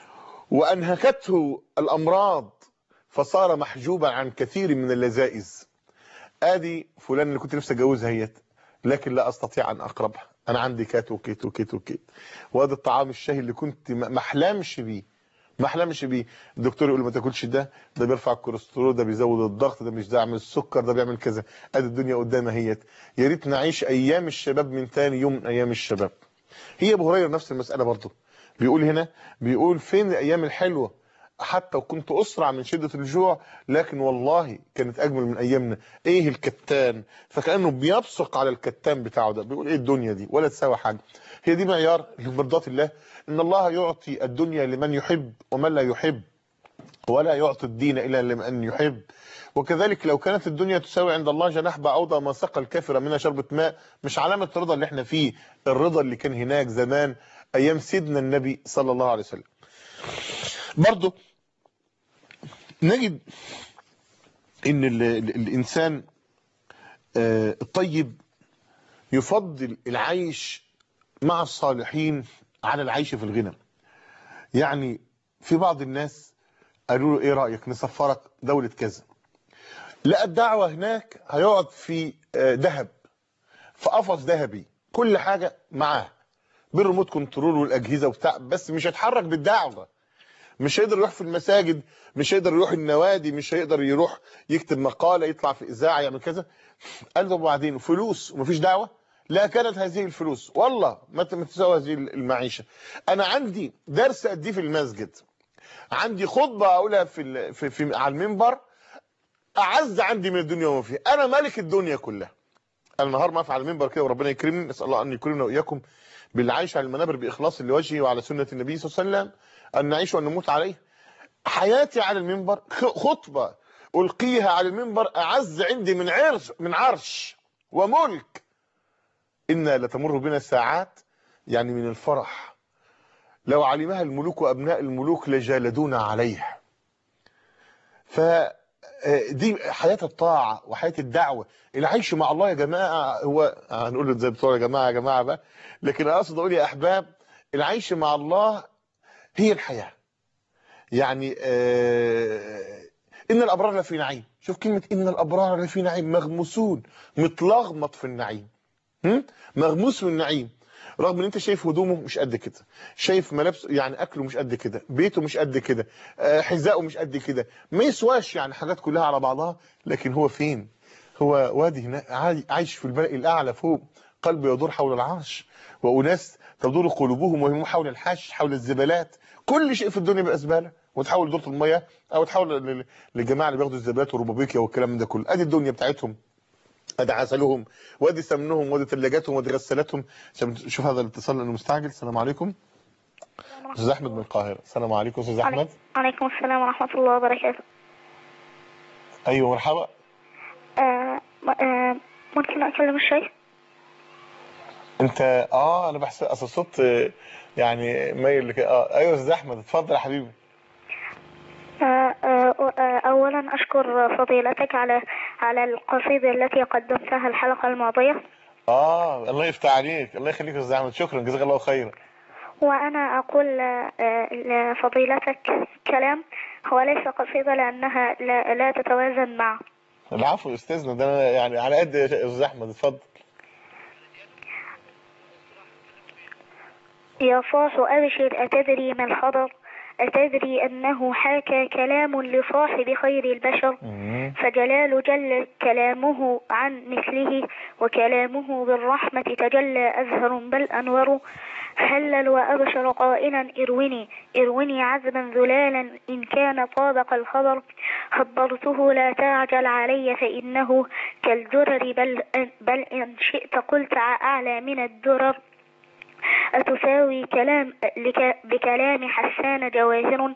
وانهكته الامراض فصار محجوبا عن كثير من اللذائذ. ادي فلان اللي كنت نفسي اتجوزها هيت لكن لا استطيع ان اقربها، انا عندي كات وكيت وكيت وكيت. وهذا الطعام الشهي اللي كنت ما احلمش بيه، الدكتور يقول ما تاكلش ده بيرفع الكوليسترول، ده بيزود الضغط، ده مش داعم السكر، ده بيعمل كذا. ادي الدنيا قدامها هيت. يا ريت نعيش ايام الشباب من ثاني يوم من ايام الشباب. هي ابو هريره نفس المساله برضه بيقول هنا، بيقول فين الايام الحلوه حتى وكنت أسرع من شدة الجوع، لكن والله كانت أجمل من أيامنا. إيه الكتان؟ فكأنه بيبصق على الكتان بتاعه ده، بيقول إيه الدنيا دي ولا تساوي حاجة. هي دي معيار لمرضاة الله، إن الله يعطي الدنيا لمن يحب ومن لا يحب، ولا يعطي الدين إلا لمن يحب. وكذلك لو كانت الدنيا تساوي عند الله جناح بعوضة ما سقى الكافر منها شربة ماء. مش علامة الرضا اللي احنا فيه الرضا اللي كان هناك زمان أيام سيدنا النبي صلى الله عليه وسلم. برضو نجد ان الانسان الطيب يفضل العيش مع الصالحين على العيش في الغنى. يعني في بعض الناس قالوا له ايه رأيك نسفرك دولة كذا، لقى الدعوة هناك هيقعد في ذهب، في قفص ذهبي، كل حاجة معاه بالريموت كنترول والاجهزة وبتاع، بس مش هيتحرك بالدعوة، مش هيقدر يروح في المساجد، مش هيقدر يروح النوادي، مش هيقدر يروح يكتب مقالة، يطلع في إذاعة، يعمل كذا. قال له وبعدين فلوس ومفيش دعوة؟ لا، كانت هذه الفلوس والله ما تساوي هذه المعيشة. أنا عندي درس أديه في المسجد، عندي خطبة أقولها في على المنبر، أعز عندي من الدنيا وما فيها، أنا ملك الدنيا كلها. أنا النهار ما على المنبر كده وربنا يكرمني، نسأل الله أن يكرمنا وإياكم بالعيش على المنابر بإخلاص لوجهه وعلى سنة النبي صلى الله عليه وسلم، أن نعيش وأن نموت عليه. حياتي على المنبر خطبة ألقيها على المنبر أعز عندي من عرش وملك. إنا لتمر بنا ساعات، يعني من الفرح لو علمها الملوك وأبناء الملوك لجالدونا عليه. فدي حياة الطاعة وحياة الدعوة. العيش مع الله يا جماعة هو هنقول له زي بتوع يا جماعة بقى، لكن أقصد أقول يا أحباب العيش مع الله هي الحياة. يعني إن الأبرار لفي نعيم. شوف كلمة إن الأبرار لفي نعيم، مغموسون، متلغمط في النعيم، مغموس في النعيم، رغم ان انت شايف هدومه مش قد كده، شايف ملابسه يعني اكله مش قد كده، بيته مش قد كده، حذائه مش قد كده، ما يسواش يعني حاجات كلها على بعضها، لكن هو فين؟ هو وادي هناك عايش في الملأ الاعلى فوق، قلبه يدور حول العرش، واناس تدور قلوبهم وهم حول الحش، حول الزبالات. كل شيء في الدنيا بقى زباله، وتحول دورة الميه او تحول للجماعه اللي بياخدوا الزبالات والربابيكيا والكلام ده كله. ادي الدنيا بتاعتهم، ادي عسلهم وادي سمنهم وادي ثلاجاتهم وادي غسالاتهم. شوف هذا الاتصال لانه مستعجل. السلام عليكم. استاذ احمد من القاهره. السلام عليكم استاذ احمد. وعليكم السلام ورحمه الله وبركاته. ايوه مرحبا. ممكن اكلم الشيخ؟ انت انا بحس اصل صوت يعني مايل لك. ايوه استاذ احمد اتفضل يا حبيبي. اولا اشكر فضيلتك على القصيدة التي قدمتها الحلقة الماضية. الله يفتح عليك، الله يخليك يا استاذ احمد، شكرا جزاك الله خيرا. وانا اقول لفضيلتك كلام هو ليس قصيدة لانها لا تتوازن مع. العفو يا استاذنا، ده أنا يعني على قد يا استاذ احمد، اتفضل. يا صاح أبشر أتدري ما الخبر، أتدري أنه حاكى كلام لصاحب خير البشر، فجلال جل كلامه عن مثله، وكلامه بالرحمة تجلى أزهر بل أنور. هلل وأبشر قائلا إروني عذبا ذلالا إن كان طابق الخبر، خبرته لا تعجل علي فإنه كالدرر بل إن شئت قلت أعلى من الدرر. أتساوي بكلام حسان جواهر،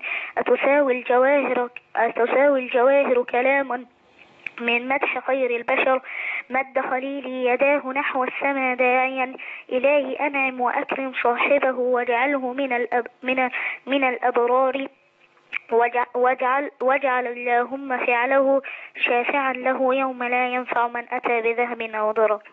أتساوي الجواهر كلام من مدح خير البشر. مد خليلي يداه نحو السما داعيا إلهي أنعم وأكرم صاحبه واجعله من الأبرار، واجعل اللهم فعله شافعا له يوم لا ينفع من أتى بذهب أو ضرر.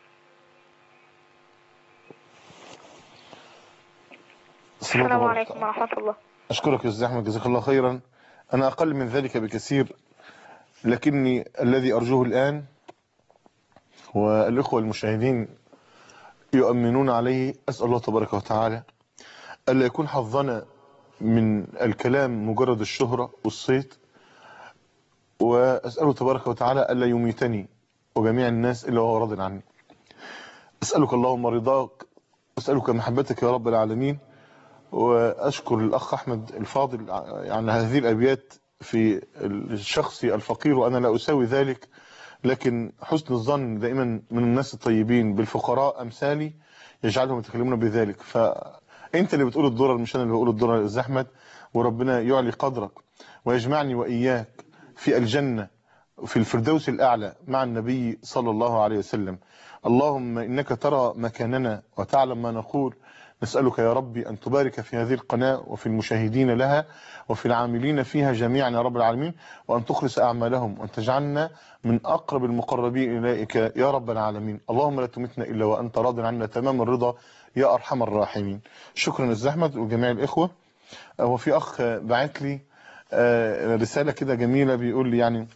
السلام عليكم ورحمة الله. أشكرك يا أستاذ أحمد جزاك الله خيرا. أنا أقل من ذلك بكثير، لكني الذي أرجوه الآن والإخوة المشاهدين يؤمنون عليه، أسأل الله تبارك وتعالى ألا يكون حظنا من الكلام مجرد الشهرة والصيت، وأسأله تبارك وتعالى ألا يميتني وجميع الناس إلا وهو راض عني. أسألك اللهم رضاك، أسألك محبتك يا رب العالمين، وأشكر الأخ أحمد الفاضل عن هذه الأبيات في الشخص الفقير، وأنا لا أساوي ذلك، لكن حسن الظن دائما من الناس الطيبين بالفقراء أمثالي يجعلهم يتكلمون بذلك. فأنت اللي بتقول الضرر مش أنا اللي بقول الضرر يا أستاذ أحمد، وربنا يعلي قدرك ويجمعني وإياك في الجنة في الفردوس الأعلى مع النبي صلى الله عليه وسلم. اللهم إنك ترى مكاننا وتعلم ما نقول، نسألك يا ربي أن تبارك في هذه القناة وفي المشاهدين لها وفي العاملين فيها جميعا يا رب العالمين، وأن تخلص أعمالهم وأن تجعلنا من أقرب المقربين إليك يا رب العالمين. اللهم لا تمتنا إلا وأنت راض عنا تمام الرضا يا أرحم الراحمين. شكرا أستاذ أحمد وجميع الإخوة. وفي أخ بعت لي رسالة كده جميلة، بيقول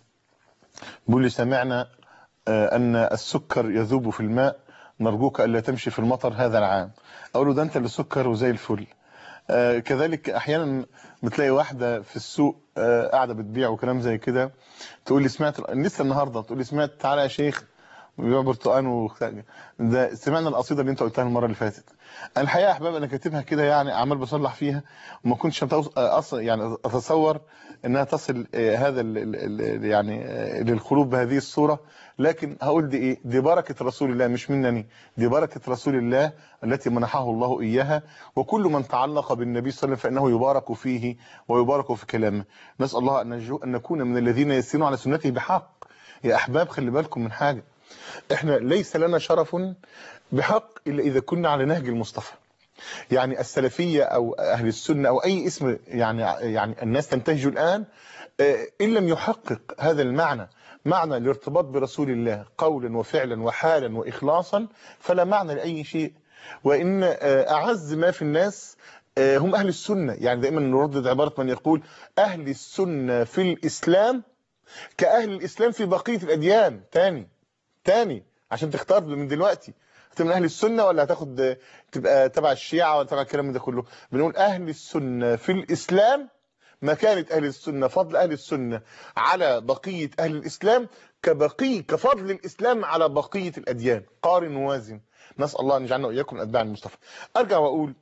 لي سمعنا أن السكر يذوب في الماء، نرجوك ألا تمشي في المطر هذا العام. أقول له ده أنت اللي سكر وزي الفل. كذلك أحيانا بتلاقي واحدة في السوق قاعدة بتبيع وكلام زي كده، تقول لي سمعت لسه النهاردة، تقول لي سمعت تعالى يا شيخ بيبيع برتقان ده سمعنا القصيدة اللي أنت قلتها المرة اللي فاتت. الحقيقة يا أحباب أنا كاتبها كده عمال بصلح فيها، وما كنتش أتصور أنها تصل هذا للقلوب بهذه الصورة، لكن هقول دي إيه؟ دي بركة رسول الله مش منني، دي بركة رسول الله التي منحه الله إياها، وكل من تعلق بالنبي صلى الله عليه وسلم فإنه يبارك فيه ويبارك في كلامه. نسأل الله أن نكون من الذين يسيرون على سنته بحق. يا أحباب خلي بالكم من حاجة، إحنا ليس لنا شرف بحق إلا إذا كنا على نهج المصطفى. السلفية أو أهل السنة أو أي اسم الناس تنتهج الآن إن لم يحقق هذا المعنى، معنى الارتباط برسول الله قولا وفعلا وحالا وإخلاصا، فلا معنى لأي شيء. وإن أعز ما في الناس هم أهل السنة. دائما نردد عبارة من يقول أهل السنة في الإسلام كأهل الإسلام في بقية الأديان. تاني عشان تختار من دلوقتي من أهل السنة ولا هتاخد تبقى تبع الشيعة ولا تبع الكلام ده كله. بنقول أهل السنة في الإسلام مكانة أهل السنة، فضل أهل السنة على بقية أهل الإسلام كفضل الإسلام على بقية الأديان. قارن ووازن. نسأل الله أن يجعلنا وإياكم من أتباع المصطفى. أرجع وأقول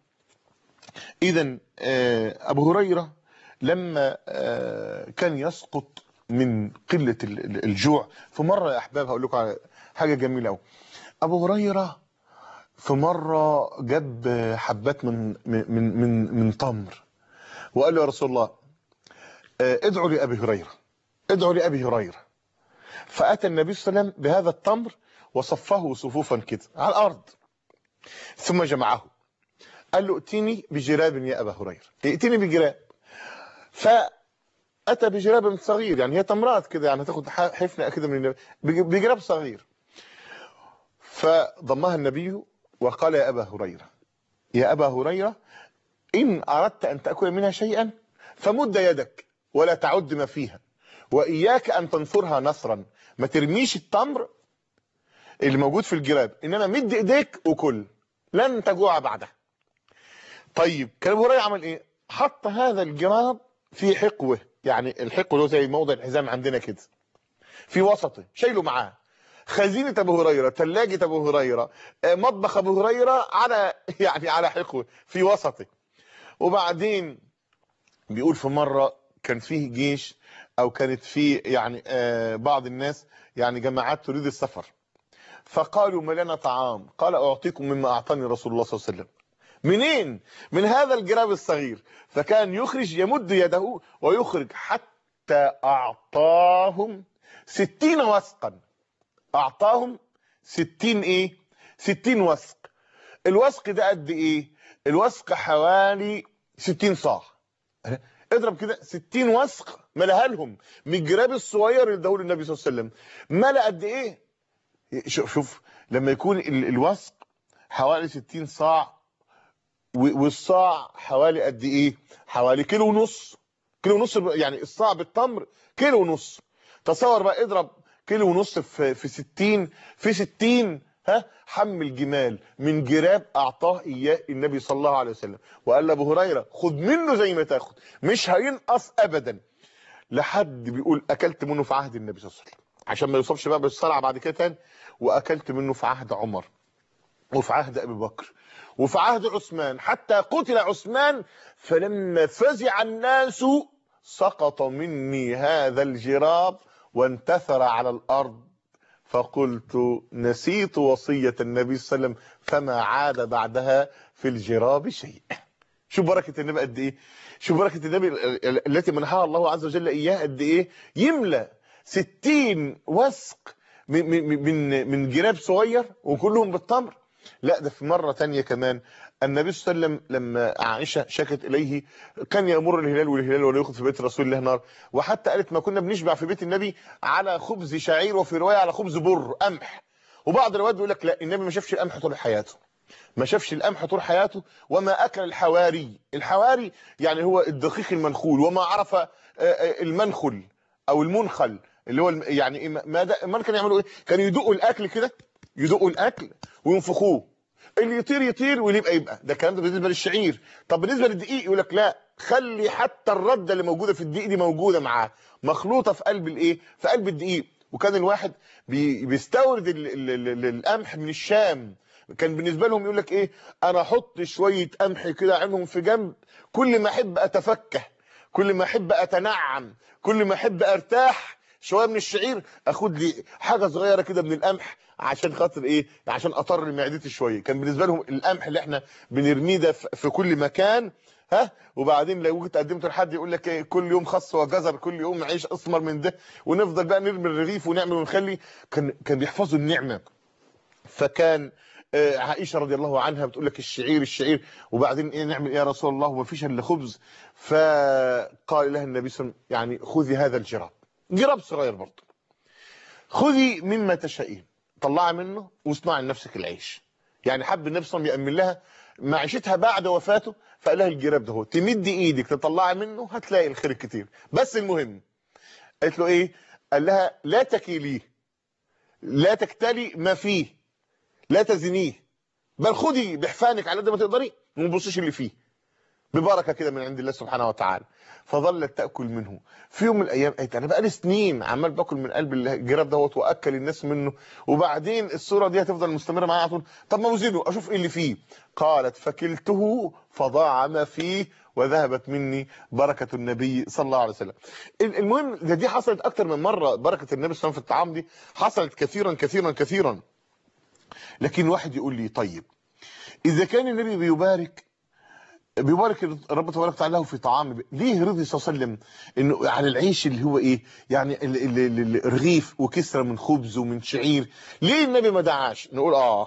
إذن أبو هريرة لما كان يسقط من قلة الجوع، في مرة يا أحباب هقول لكم على حاجة جميلة أوي. أبو هريرة في مرة جاب حبات من تمر وقال له يا رسول الله ادعوا لأبي هريرة. فأتى النبي صلى الله عليه وسلم بهذا التمر وصفه صفوفا كده على الأرض، ثم جمعه قال له ائتني بجراب يا أبا هريرة، ائتني بجراب. فأتى بجراب صغير، هي تمرات كده، هتاخد حفنة كده من النبي بجراب صغير. فضمها النبي وقال يا أبا هريرة إن أردت أن تأكل منها شيئا فمد يدك ولا تعد ما فيها، وإياك أن تنثرها نثرا. ما ترميش التمر اللي موجود في الجراب، إنما مد إيديك وكل، لن تجوع بعدها. طيب كان أبو هريرة عمل إيه؟ حط هذا الجراب في حقوه، الحقوه اللي هو زي موضع الحزام عندنا كده، في وسطه، شايله معاه. خزينة أبو هريرة، ثلاجة أبو هريرة، مطبخ أبو هريرة على حقوه في وسطه. وبعدين بيقول في مرة كان فيه جيش أو كانت فيه بعض الناس جماعات تريد السفر، فقالوا ما لنا طعام، قال أعطيكم مما أعطاني رسول الله صلى الله عليه وسلم. منين؟ من هذا الجراب الصغير. فكان يمد يده ويخرج حتى أعطاهم 60 وسقا. أعطاهم 60 وسق. الوسق ده قد إيه؟ الوسق حوالي 60 صاع. اضرب كده 60 وسق ملها لهم من الجراب الصغير اللي اداه النبي صلى الله عليه وسلم. ملا قد إيه؟ شوف لما يكون الوسق حوالي 60 صاع والصاع حوالي قد إيه؟ حوالي كيلو ونص. الصاع بالتمر كيلو ونص. تصور بقى، اضرب كيلو ونص في 60 حمل جمال من جراب أعطاه إياه النبي صلى الله عليه وسلم. وقال لأبو هريرة خد منه زي ما تاخد، مش هينقص أبدا. لحد بيقول أكلت منه في عهد النبي صلى الله عليه وسلم، عشان ما يوصفش بقى بالصلع بعد كده تاني، وأكلت منه في عهد عمر، وفي عهد أبي بكر وفي عهد عثمان، حتى قتل عثمان. فلما فزع الناس سقط مني هذا الجراب وانتثر على الأرض، فقلت نسيت وصية النبي صلى الله عليه وسلم فما عاد بعدها في الجراب شيء. شوف بركة النبي قد ايه، شوف بركة النبي التي منحها الله عز وجل اياها قد ايه. يملى 60 وسق من جراب صغير وكلهم بالتمر. لا ده في مرة تانية كمان النبي صلى الله عليه وسلم لما عائشة شكت إليه كان يمر الهلال والهلال ولا يأخذ في بيت رسول الله نار، وحتى قالت ما كنا بنشبع في بيت النبي على خبز شعير، وفي رواية على خبز بر قمح. وبعض الروايات بيقول لك لا، النبي ما شافش القمح طول حياته، ما شافش القمح طول حياته، وما أكل الحواري. الحواري يعني هو الدقيق المنخول، وما عرف المنخل أو المنخل اللي هو يعني ما كانوا يعملوا ايه؟ كانوا يدقوا الاكل كده، يدقوا الاكل وينفخوه، اللي يطير يطير واللي يبقى. ده الكلام ده بالنسبه للشعير. طب بالنسبه للدقيق يقول لك لا، خلي حتى الرده اللي موجوده في الدقيق دي موجوده معاه، مخلوطه في قلب الايه؟ في قلب الدقيق. وكان الواحد بيستورد القمح من الشام. كان بالنسبه لهم يقول لك ايه؟ انا احط شويه قمح كده عنهم في جنب، كل ما احب اتفكه، كل ما احب اتنعم، كل ما احب ارتاح، شويه من الشعير اخد لي حاجه صغيره كده من القمح عشان خاطر ايه؟ عشان اطر معدتي شويه. كان بالنسبه لهم القمح اللي احنا بنرميه ده في كل مكان، ها، وبعدين لو جيت قدمته لحد يقول لك ايه؟ كل يوم خس وجزر، كل يوم عيش اسمر من ده، ونفضل بقى نرمي الرغيف ونعمل ونخلي. كان بيحفظوا النعمه. فكان عائشه رضي الله عنها بتقول لك الشعير الشعير، وبعدين ايه نعمل ايه يا رسول الله وما فيش الا خبز؟ فقال لها النبي صلى الله عليه وسلم يعني خذي هذا الجراب، جراب صغير برضه، خذي مما تشائين، طلعي منه واصنعي لنفسك العيش. يعني حب النبي صلى الله عليه وسلم يأمن لها معيشتها بعد وفاته، فقال لها الجراب ده هو تمدي ايدك تطلعي منه هتلاقي الخير الكتير. بس المهم قالت له ايه؟ قال لها لا تكيليه، لا تكتلي ما فيه، لا تزنيه، بل خدي بحفانك على قد ما تقدري وما تبصيش اللي فيه، ببركه كده من عند الله سبحانه وتعالى. فظلت تاكل منه. في يوم من الايام قالت انا بقالي سنين عمال باكل من قلب الجراب دوت واكل الناس منه، وبعدين الصوره دي هتفضل مستمره معايا على طول، طب ما اوزنه اشوف ايه اللي فيه. قالت فكلته فضاع ما فيه وذهبت مني بركه النبي صلى الله عليه وسلم. المهم دي حصلت اكتر من مره، بركه النبي صلى الله عليه وسلم في الطعام دي حصلت كثيرا كثيرا كثيرا. لكن واحد يقول لي طيب اذا كان النبي بيبارك رب تبارك وتعالى في طعام، ليه رضي صلى الله عليه وسلم انه على العيش اللي هو ايه يعني الرغيف وكسره من خبز ومن شعير؟ ليه النبي ما دعاش؟ نقول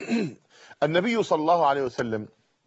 النبي صلى الله عليه وسلم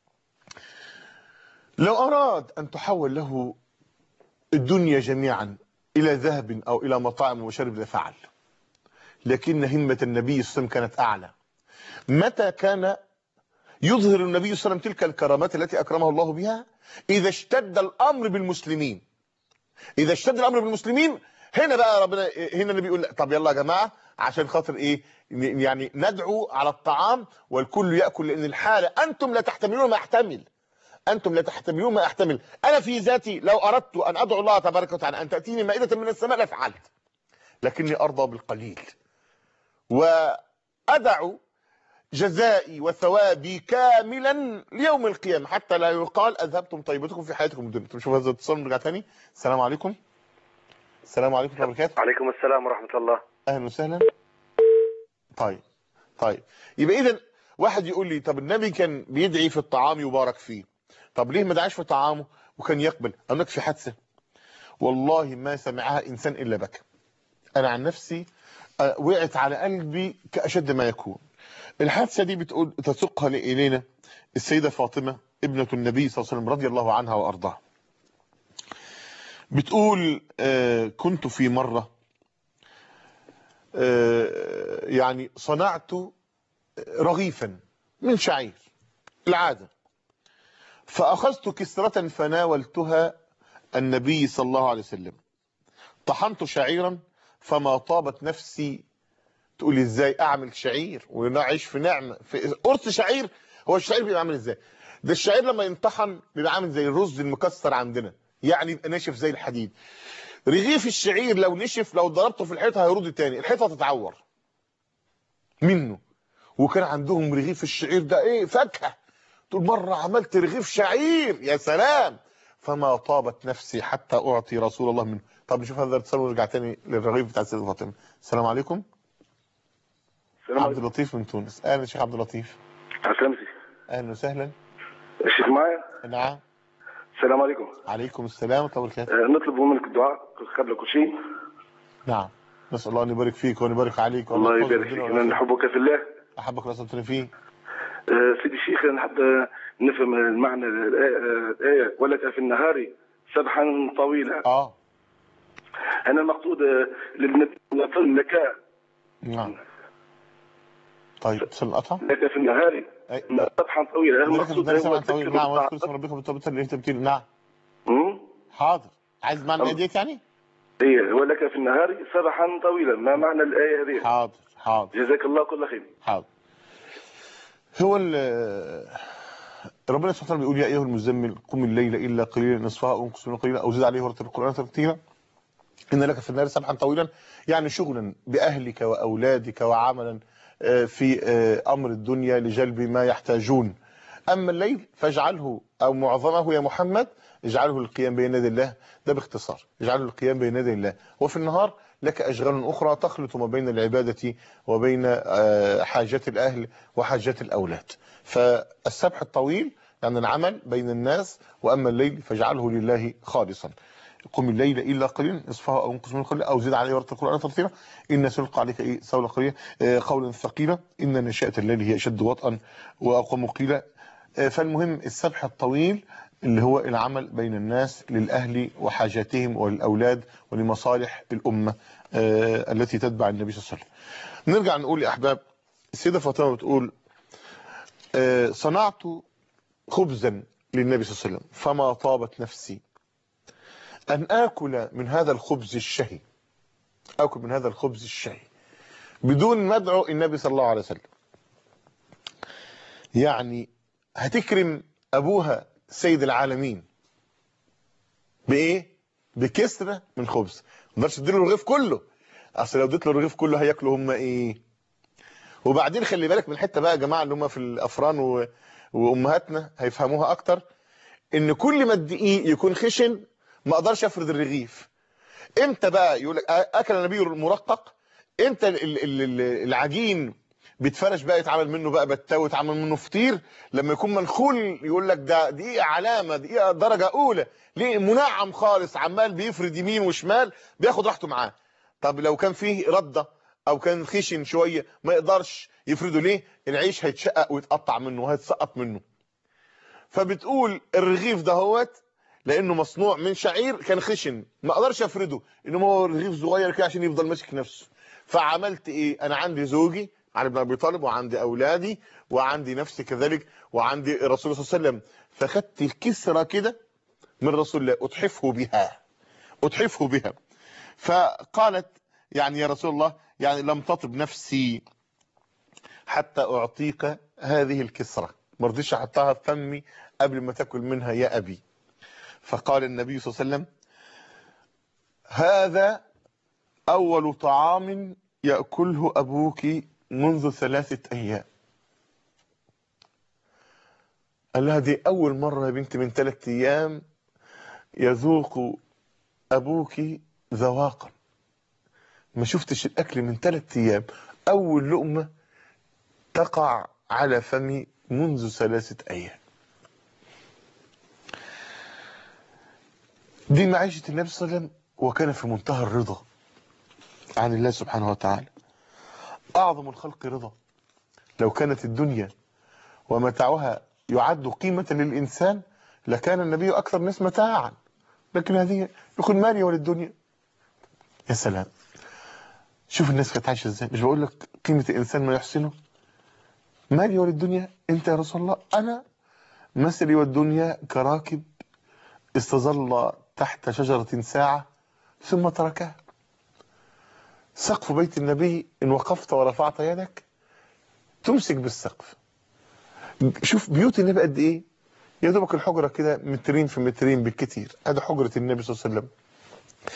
لو اراد ان تحول له الدنيا جميعا الى ذهب او الى مطاعم وشرب لفعل، لكن همة النبي صلى الله عليه وسلم كانت اعلى. متى كان يظهر النبي صلى الله عليه وسلم تلك الكرامات التي أكرمه الله بها؟ إذا اشتد الأمر بالمسلمين. إذا اشتد الأمر بالمسلمين هنا بقى ربنا، هنا النبي يقول طب يلا يا جماعة عشان خاطر إيه؟ يعني ندعو على الطعام والكل يأكل، لأن الحالة أنتم لا تحتملون ما أحتمل، أنتم لا تحتملون ما أحتمل. أنا في ذاتي لو أردت أن أدعو الله تبارك وتعالى أن تأتيني مائدة من السماء لفعلت، لكني أرضى بالقليل وأدعو جزائي وثوابي كاملا ليوم القيامة، حتى لا يقال أذهبتم طيبتكم في حياتكم الدنيا. شوف هذا الاتصال نرجع تاني. السلام عليكم. السلام عليكم ورحمة الله وبركاته. عليكم السلام ورحمة الله. أهلا وسهلا. طيب يبقى إذا واحد يقول لي طب النبي كان بيدعي في الطعام يبارك فيه، طب ليه ما دعاش في طعامه وكان يقبل؟ أقول لك في حادثة والله ما سمعها إنسان إلا بكى. أنا عن نفسي وقعت على قلبي كأشد ما يكون. الحادثة دي بتقول تسوقها إلينا السيدة فاطمة ابنة النبي صلى الله عليه وسلم رضي الله عنها وأرضاها. بتقول كنت في مرة يعني صنعت رغيفا من شعير العادة، فأخذت كسرة فناولتها النبي صلى الله عليه وسلم، طحنت شعيرا فما طابت نفسي. تقولي ازاي اعمل شعير ونعيش في نعمه في قرص شعير؟ هو الشعير بيبقى عامل ازاي؟ ده الشعير لما ينطحن بيبقى عامل زي الرز المكسر عندنا، يعني يبقى ناشف زي الحديد. رغيف الشعير لو نشف لو ضربته في الحيطه هيرد تاني، الحيطه تتعور منه. وكان عندهم رغيف الشعير ده ايه فاكهه، تقول مره عملت رغيف شعير يا سلام، فما طابت نفسي حتى اعطي رسول الله منه. طب نشوف هذا الاتصال ونرجع تاني للرغيف بتاع السيده فاطمه. السلام عليكم. عبد اللطيف من تونس. اهلا يا شيخ عبد اللطيف. اهلا وسهلا. الشيخ معايا؟ نعم. السلام عليكم. عليكم السلام ورحمه الله وبركاته. نطلب منك الدعاء قبل كل شيء. نعم. نسال الله ان يبارك فيك وان يبارك عليك. الله يبارك فيك. انا نحبك في الله. احبك رسولتني فيه. سيدي الشيخ نحب نفهم المعنى الآية ولك في النهار سبحا طويلا. أنا المقصود للنبي لك. نعم. طيب سنقطع. لك في النهار سبحا طويلا. المقصود سبحا طويلا. نعم. واذكر اسم ربك بالتوبة اللي تبتيل. نعم. حاضر. عايز معنى الآية ديت يعني؟ إيه ولك في النهار سبحا طويلا. ما معنى الآية هذه؟ حاضر. جزاك الله كل خير. حاضر. هو ربنا سبحانه وتعالى بيقول يا ايها المزمل قم الليل الا قليلا نصفها او انقص منه قليلا او زد عليه ورتل القران ترتيلا ان لك في النهار سبحا طويلا، يعني شغلا باهلك واولادك وعملا في امر الدنيا لجلب ما يحتاجون. اما الليل فاجعله او معظمه يا محمد اجعله للقيام بين يدي الله، ده باختصار اجعله للقيام بين يدي الله. وفي النهار لك أشغال أخرى تخلط ما بين العبادة وبين حاجات الأهل وحاجات الأولاد. فالسبح الطويل يعني العمل بين الناس، وأما الليل فاجعله لله خالصا. قم الليل إلا قليلا نصفه أو انقص منه قليلا أو زد عليه ورتل القرآن ترتيلا إن سنلقي عليك سولا قليلا قولا ثقيلا إن ناشئة الليل هي أشد وطئا وأقوم قيلا. فالمهم السبح الطويل اللي هو العمل بين الناس للأهل وحاجاتهم وللأولاد ولمصالح الأمة التي تتبع النبي صلى الله عليه وسلم. نرجع نقول يا أحباب، السيدة فاطمة بتقول صنعت خبزا للنبي صلى الله عليه وسلم فما طابت نفسي أن آكل من هذا الخبز الشهي، آكل من هذا الخبز الشهي بدون ما أدعو النبي صلى الله عليه وسلم. يعني هتكرم أبوها سيد العالمين بايه؟ بكسره من خبز. ما تقدرش تديله الرغيف كله، اصل لو اديت له الرغيف كله هياكلوا هم ايه. وبعدين خلي بالك من الحته بقى يا جماعه اللي هم في الافران وامهاتنا هيفهموها اكتر، ان كل ما الدقيق يكون خشن ما اقدرش افرد الرغيف. امتى بقى يقول لك اكل النبي المرقق؟ امتى العجين بيتفرش بقى يتعمل منه بقى بتاوي يتعمل منه فطير؟ لما يكون منخول يقول لك ده دقيقه علامه دقيقه درجه اولى، ليه؟ منعم خالص عمال بيفرد يمين وشمال بياخد راحته معاه. طب لو كان فيه رده او كان خشن شويه ما يقدرش يفرده، ليه؟ العيش هيتشقق ويتقطع منه وهيتسقط منه. فبتقول الرغيف ده هوت لانه مصنوع من شعير كان خشن ما اقدرش افرده، انما هو رغيف صغير كده عشان يفضل ماسك نفسه. فعملت ايه؟ انا عندي زوجي علي بن ابي طالب وعندي اولادي وعندي نفسي كذلك وعندي الرسول صلى الله عليه وسلم، فاخدت الكسره كده من رسول الله اتحفه بها. فقالت يعني يا رسول الله يعني لم تطب نفسي حتى اعطيك هذه الكسره، ما رضيتش احطها في فمي قبل ما تاكل منها يا ابي. فقال النبي صلى الله عليه وسلم هذا اول طعام ياكله ابوك منذ 3 أيام. قال لها دي أول مرة يا بنتي من 3 أيام يذوق أبوك ذواقا، ما شفتش الأكل من 3 أيام، أول لقمة تقع على فمي منذ 3 أيام. دي معيشة النبي صلى الله عليه وسلم، وكان في منتهى الرضا عن الله سبحانه وتعالى. أعظم الخلق رضا. لو كانت الدنيا ومتاعها يعد قيمة للإنسان لكان النبي أكثر الناس متاعا، لكن هذه يكون مالي وللدنيا. يا سلام، شوف الناس كانت عايشة ازاي. مش بقول لك قيمة الإنسان ما يحسنه؟ مالي وللدنيا. أنت يا رسول الله أنا مثلي والدنيا كراكب استظل تحت شجرة ساعة ثم تركها. سقف بيت النبي إن وقفت ورفعت يدك تمسك بالسقف. شوف بيوت النبي قد إيه، يا دوبك الحجرة كده 2 في 2 بالكتير. هذا حجرة النبي صلى الله عليه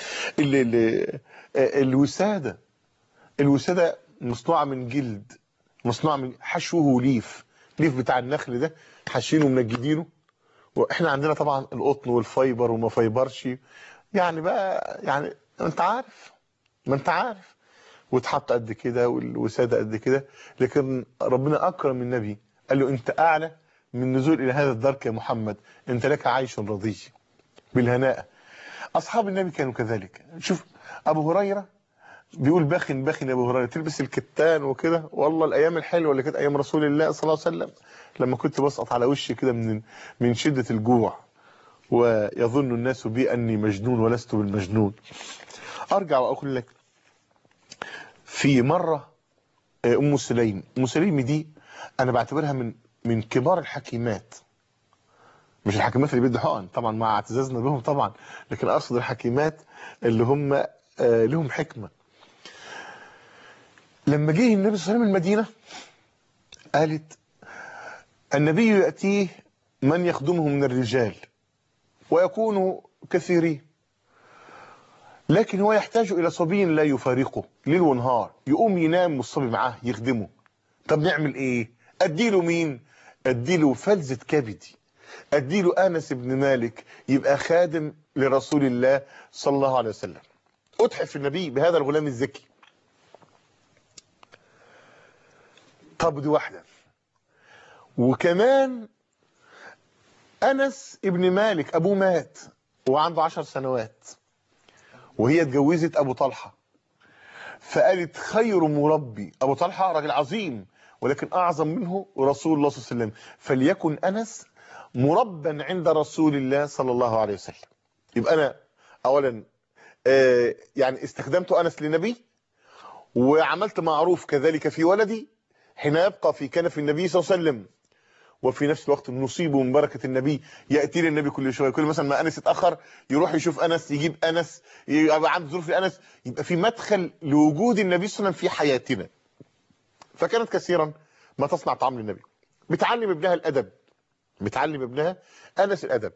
وسلم. الوسادة مصنوعة من جلد مصنوع من حشوه ليف بتاع النخل ده، حاشينه ومنجدينه. واحنا عندنا طبعا القطن والفايبر وما فايبرش، يعني بقى يعني ما انت عارف واتحط قد كده والوساده قد كده. لكن ربنا اكرم النبي، قال له انت اعلى من نزول الى هذا الدرك يا محمد، انت لك عيش رضي بالهناء. اصحاب النبي كانوا كذلك. شوف ابو هريره بيقول باخن يا ابو هريره تلبس الكتان وكده، والله الايام الحلوه اللي كانت ايام رسول الله صلى الله عليه وسلم، لما كنت بسقط على وشي كده من شده الجوع، ويظن الناس بي اني مجنون ولست بالمجنون. ارجع واقول لك في مره ام سليم دي انا بعتبرها من كبار الحكيمات، مش الحكيمات اللي بيدوا حقن طبعا مع اعتزازنا بهم طبعا، لكن اقصد الحكيمات اللي هم لهم حكمه. لما جه النبي صلى الله عليه وسلم المدينه قالت النبي ياتيه من يخدمه من الرجال ويكون كثيرين، لكن هو يحتاج الى صبي لا يفارقه ليل ونهار، يقوم ينام والصبي معاه يخدمه. طب نعمل ايه؟ اديله مين؟ اديله فلذة كبدي، اديله انس بن مالك يبقى خادم لرسول الله صلى الله عليه وسلم. اتحف النبي بهذا الغلام الذكي. طب دي واحده. وكمان انس ابن مالك ابوه مات وعنده 10 سنوات، وهي اتجوزت ابو طلحه، فقالت خير مربي. ابو طلحه راجل عظيم ولكن اعظم منه رسول الله صلى الله عليه وسلم، فليكن انس مربا عند رسول الله صلى الله عليه وسلم. يبقى انا اولا يعني استخدمت انس للنبي، وعملت معروف كذلك في ولدي حين يبقى في كنف النبي صلى الله عليه وسلم، وفي نفس الوقت نصيبه من بركه النبي. ياتي للنبي كل شويه، كل مثلا ما انس اتاخر يروح يشوف انس، يجيب انس، يبقى عنده ظروف لانس، يبقى في مدخل لوجود النبي صلى الله عليه وسلم في حياتنا. فكانت كثيرا ما تصنع طعام للنبي، بتعلم ابنها الادب، بتعلم ابنها انس الادب.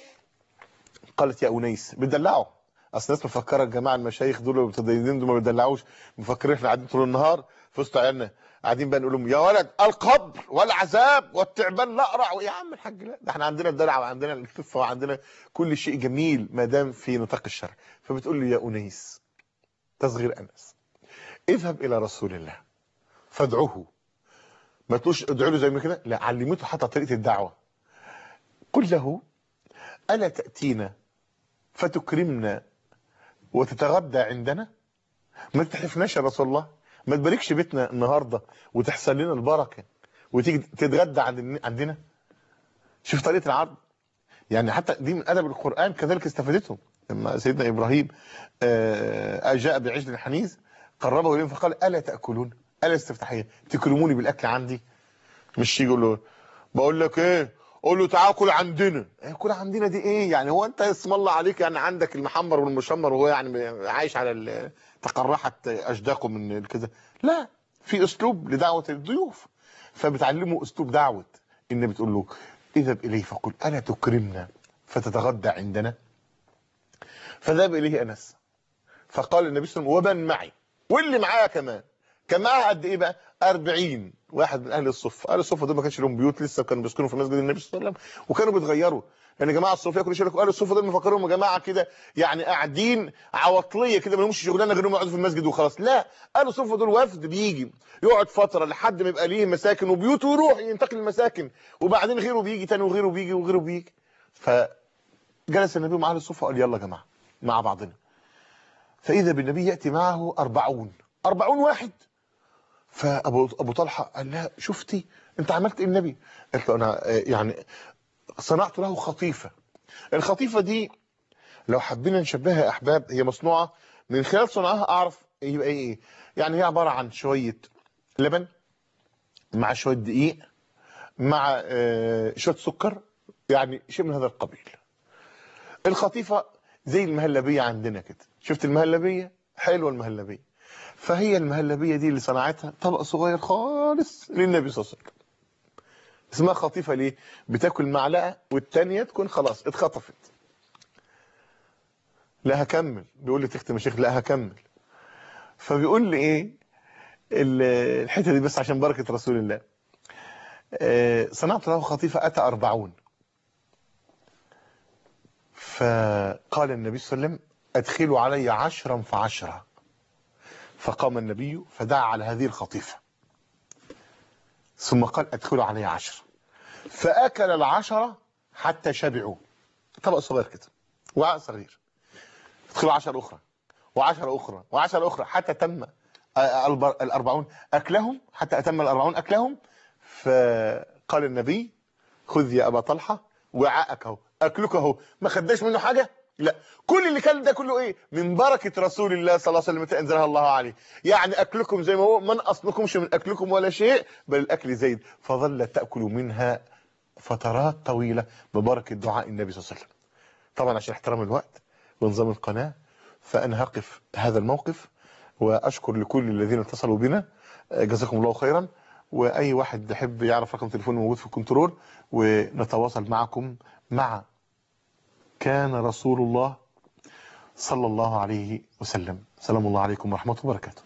قالت يا انيس، بتدلعه. اصل الناس مفكره الجماعه المشايخ دول والمتدينين دول ما بيدلعوش، مفكرين احنا قاعدين طول النهار في وسط عيالنا قاعدين بقى نقول لهم يا ولد القبر والعذاب والتعبان الاقرع. يا عم الحاج لا، ده احنا عندنا الدلع وعندنا الخفه وعندنا كل شيء جميل ما دام في نطاق الشرع. فبتقول لي يا انيس، تصغير انس، اذهب الى رسول الله فادعوه. ما تقولش ادعوا له زي ما كده، لا، علمته حتى طريقه الدعوه. قل له الا تاتينا فتكرمنا وتتغدى عندنا؟ ما تحرفناش يا رسول الله، ما تباركش بيتنا النهارده وتحصل لنا البركه وتيجي تتغدى عندنا. شوف طريقه العرض، يعني حتى دي من ادب القران كذلك استفادته. لما سيدنا ابراهيم جاء بعجل حنيذ قربه اليهم فقال الا تاكلون؟ الا استفتاحيه، تكرموني بالاكل عندي؟ مش يقول له بقول لك ايه، قول له تعال كل عندنا. كل عندنا دي ايه يعني؟ هو انت اسم الله عليك يعني عندك المحمر والمشمر وهو يعني عايش على تقرحت اشداقه من كذا؟ لا، في اسلوب لدعوه الضيوف، فبتعلمه اسلوب دعوه. ان بتقول له اذهب اليه فقل الا تكرمنا فتتغدى عندنا؟ فذهب اليه انس فقال النبي صلى الله عليه وسلم ومن معي، واللي معايا كمان. كان معاها قد ايه بقى؟ 40 واحد من اهل الصفه. اهل الصفه دول ما كانش لهم بيوت لسه، كانوا بيسكنوا في مسجد النبي صلى الله عليه وسلم، وكانوا بيتغيروا. يعني جماعه الصوفيه كل شويه اهل الصفه دول مفكرهم جماعه كده يعني قاعدين عواطليه كده ما لهمش شغلانه غير انهم يقعدوا في المسجد وخلاص. لا، اهل الصفه دول وفد بيجي يقعد فتره لحد ما يبقى ليه مساكن وبيوت ويروح ينتقل المساكن، وبعدين غيره بيجي تاني وغيره بيجي وغيره بيجي. فجلس النبي مع اهل الصفه وقال يلا يا جماعه مع بعضنا. فاذا بالنبي ياتي معه 40 واحد. فابو طلحه قال لها شفتي انت عملت ايه النبي؟ قالت له انا يعني صنعت له خطيفه. الخطيفه دي لو حبينا نشبهها يا احباب، هي مصنوعه من خلال صنعها اعرف يبقى ايه. يعني هي عباره عن شويه لبن مع شويه دقيق مع شويه سكر، يعني شيء من هذا القبيل. الخطيفه زي المهلبيه عندنا كده، شفت المهلبيه؟ حلوه المهلبيه. فهي المهلبيه دي اللي صنعتها طبق صغير خالص للنبي صلى الله عليه وسلم. اسمها خطيفه ليه؟ بتاكل معلقه والثانيه تكون خلاص اتخطفت. لا هكمل، بيقول لي تختم يا شيخ، لا هكمل. فبيقول لي ايه؟ الحتة دي بس عشان بركة رسول الله. صنعت له خطيفة أتى 40. فقال النبي صلى الله عليه وسلم أدخلوا علي 10 ف10. فقام النبي فدعا على هذه الخطيفة ثم قال أدخلوا علي 10. فأكل 10 حتى شبعوا، طبق صغير كده وعاء صغير. ادخلوا 10 أخرى و10 أخرى و10 أخرى حتى تم 40 أكلهم، حتى أتم 40 أكلهم. فقال النبي خذ يا أبا طلحة وعاءك اهو، أكلك اهو، ما خداش منه حاجة. لا، كل اللي كان ده كله ايه؟ من بركة رسول الله صلى الله عليه وسلم انزلها الله عليه. يعني أكلكم زي ما هو، ما نقصنكمش من أكلكم ولا شيء، بل الأكل زيد. فظلت تأكل منها فترات طويلة ببركة دعاء النبي صلى الله عليه وسلم. طبعا عشان احترام الوقت ونظام القناة فأنا هقف هذا الموقف، وأشكر لكل الذين اتصلوا بنا، جزاكم الله خيرا. وأي واحد يحب يعرف رقم تليفوني موجود في الكنترول ونتواصل معكم مع كان رسول الله صلى الله عليه وسلم. سلام الله عليكم ورحمة الله وبركاته.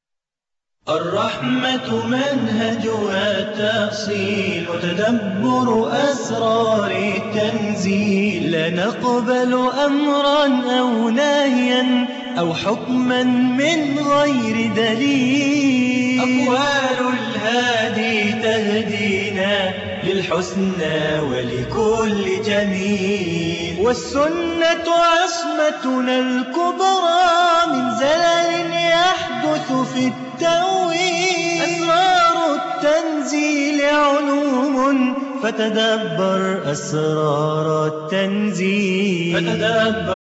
الرحمة منهجها تأصيل وتدبر أسرار التنزيل، لا نقبل أمرا أو نهيا أو حكما من غير دليل. أقوال الهادي تهدينا للحسنى ولكل جميل، والسنة عصمتنا الكبرى من زلل يحدث في التأويل. أسرار التنزيل علوم فتدبر أسرار التنزيل.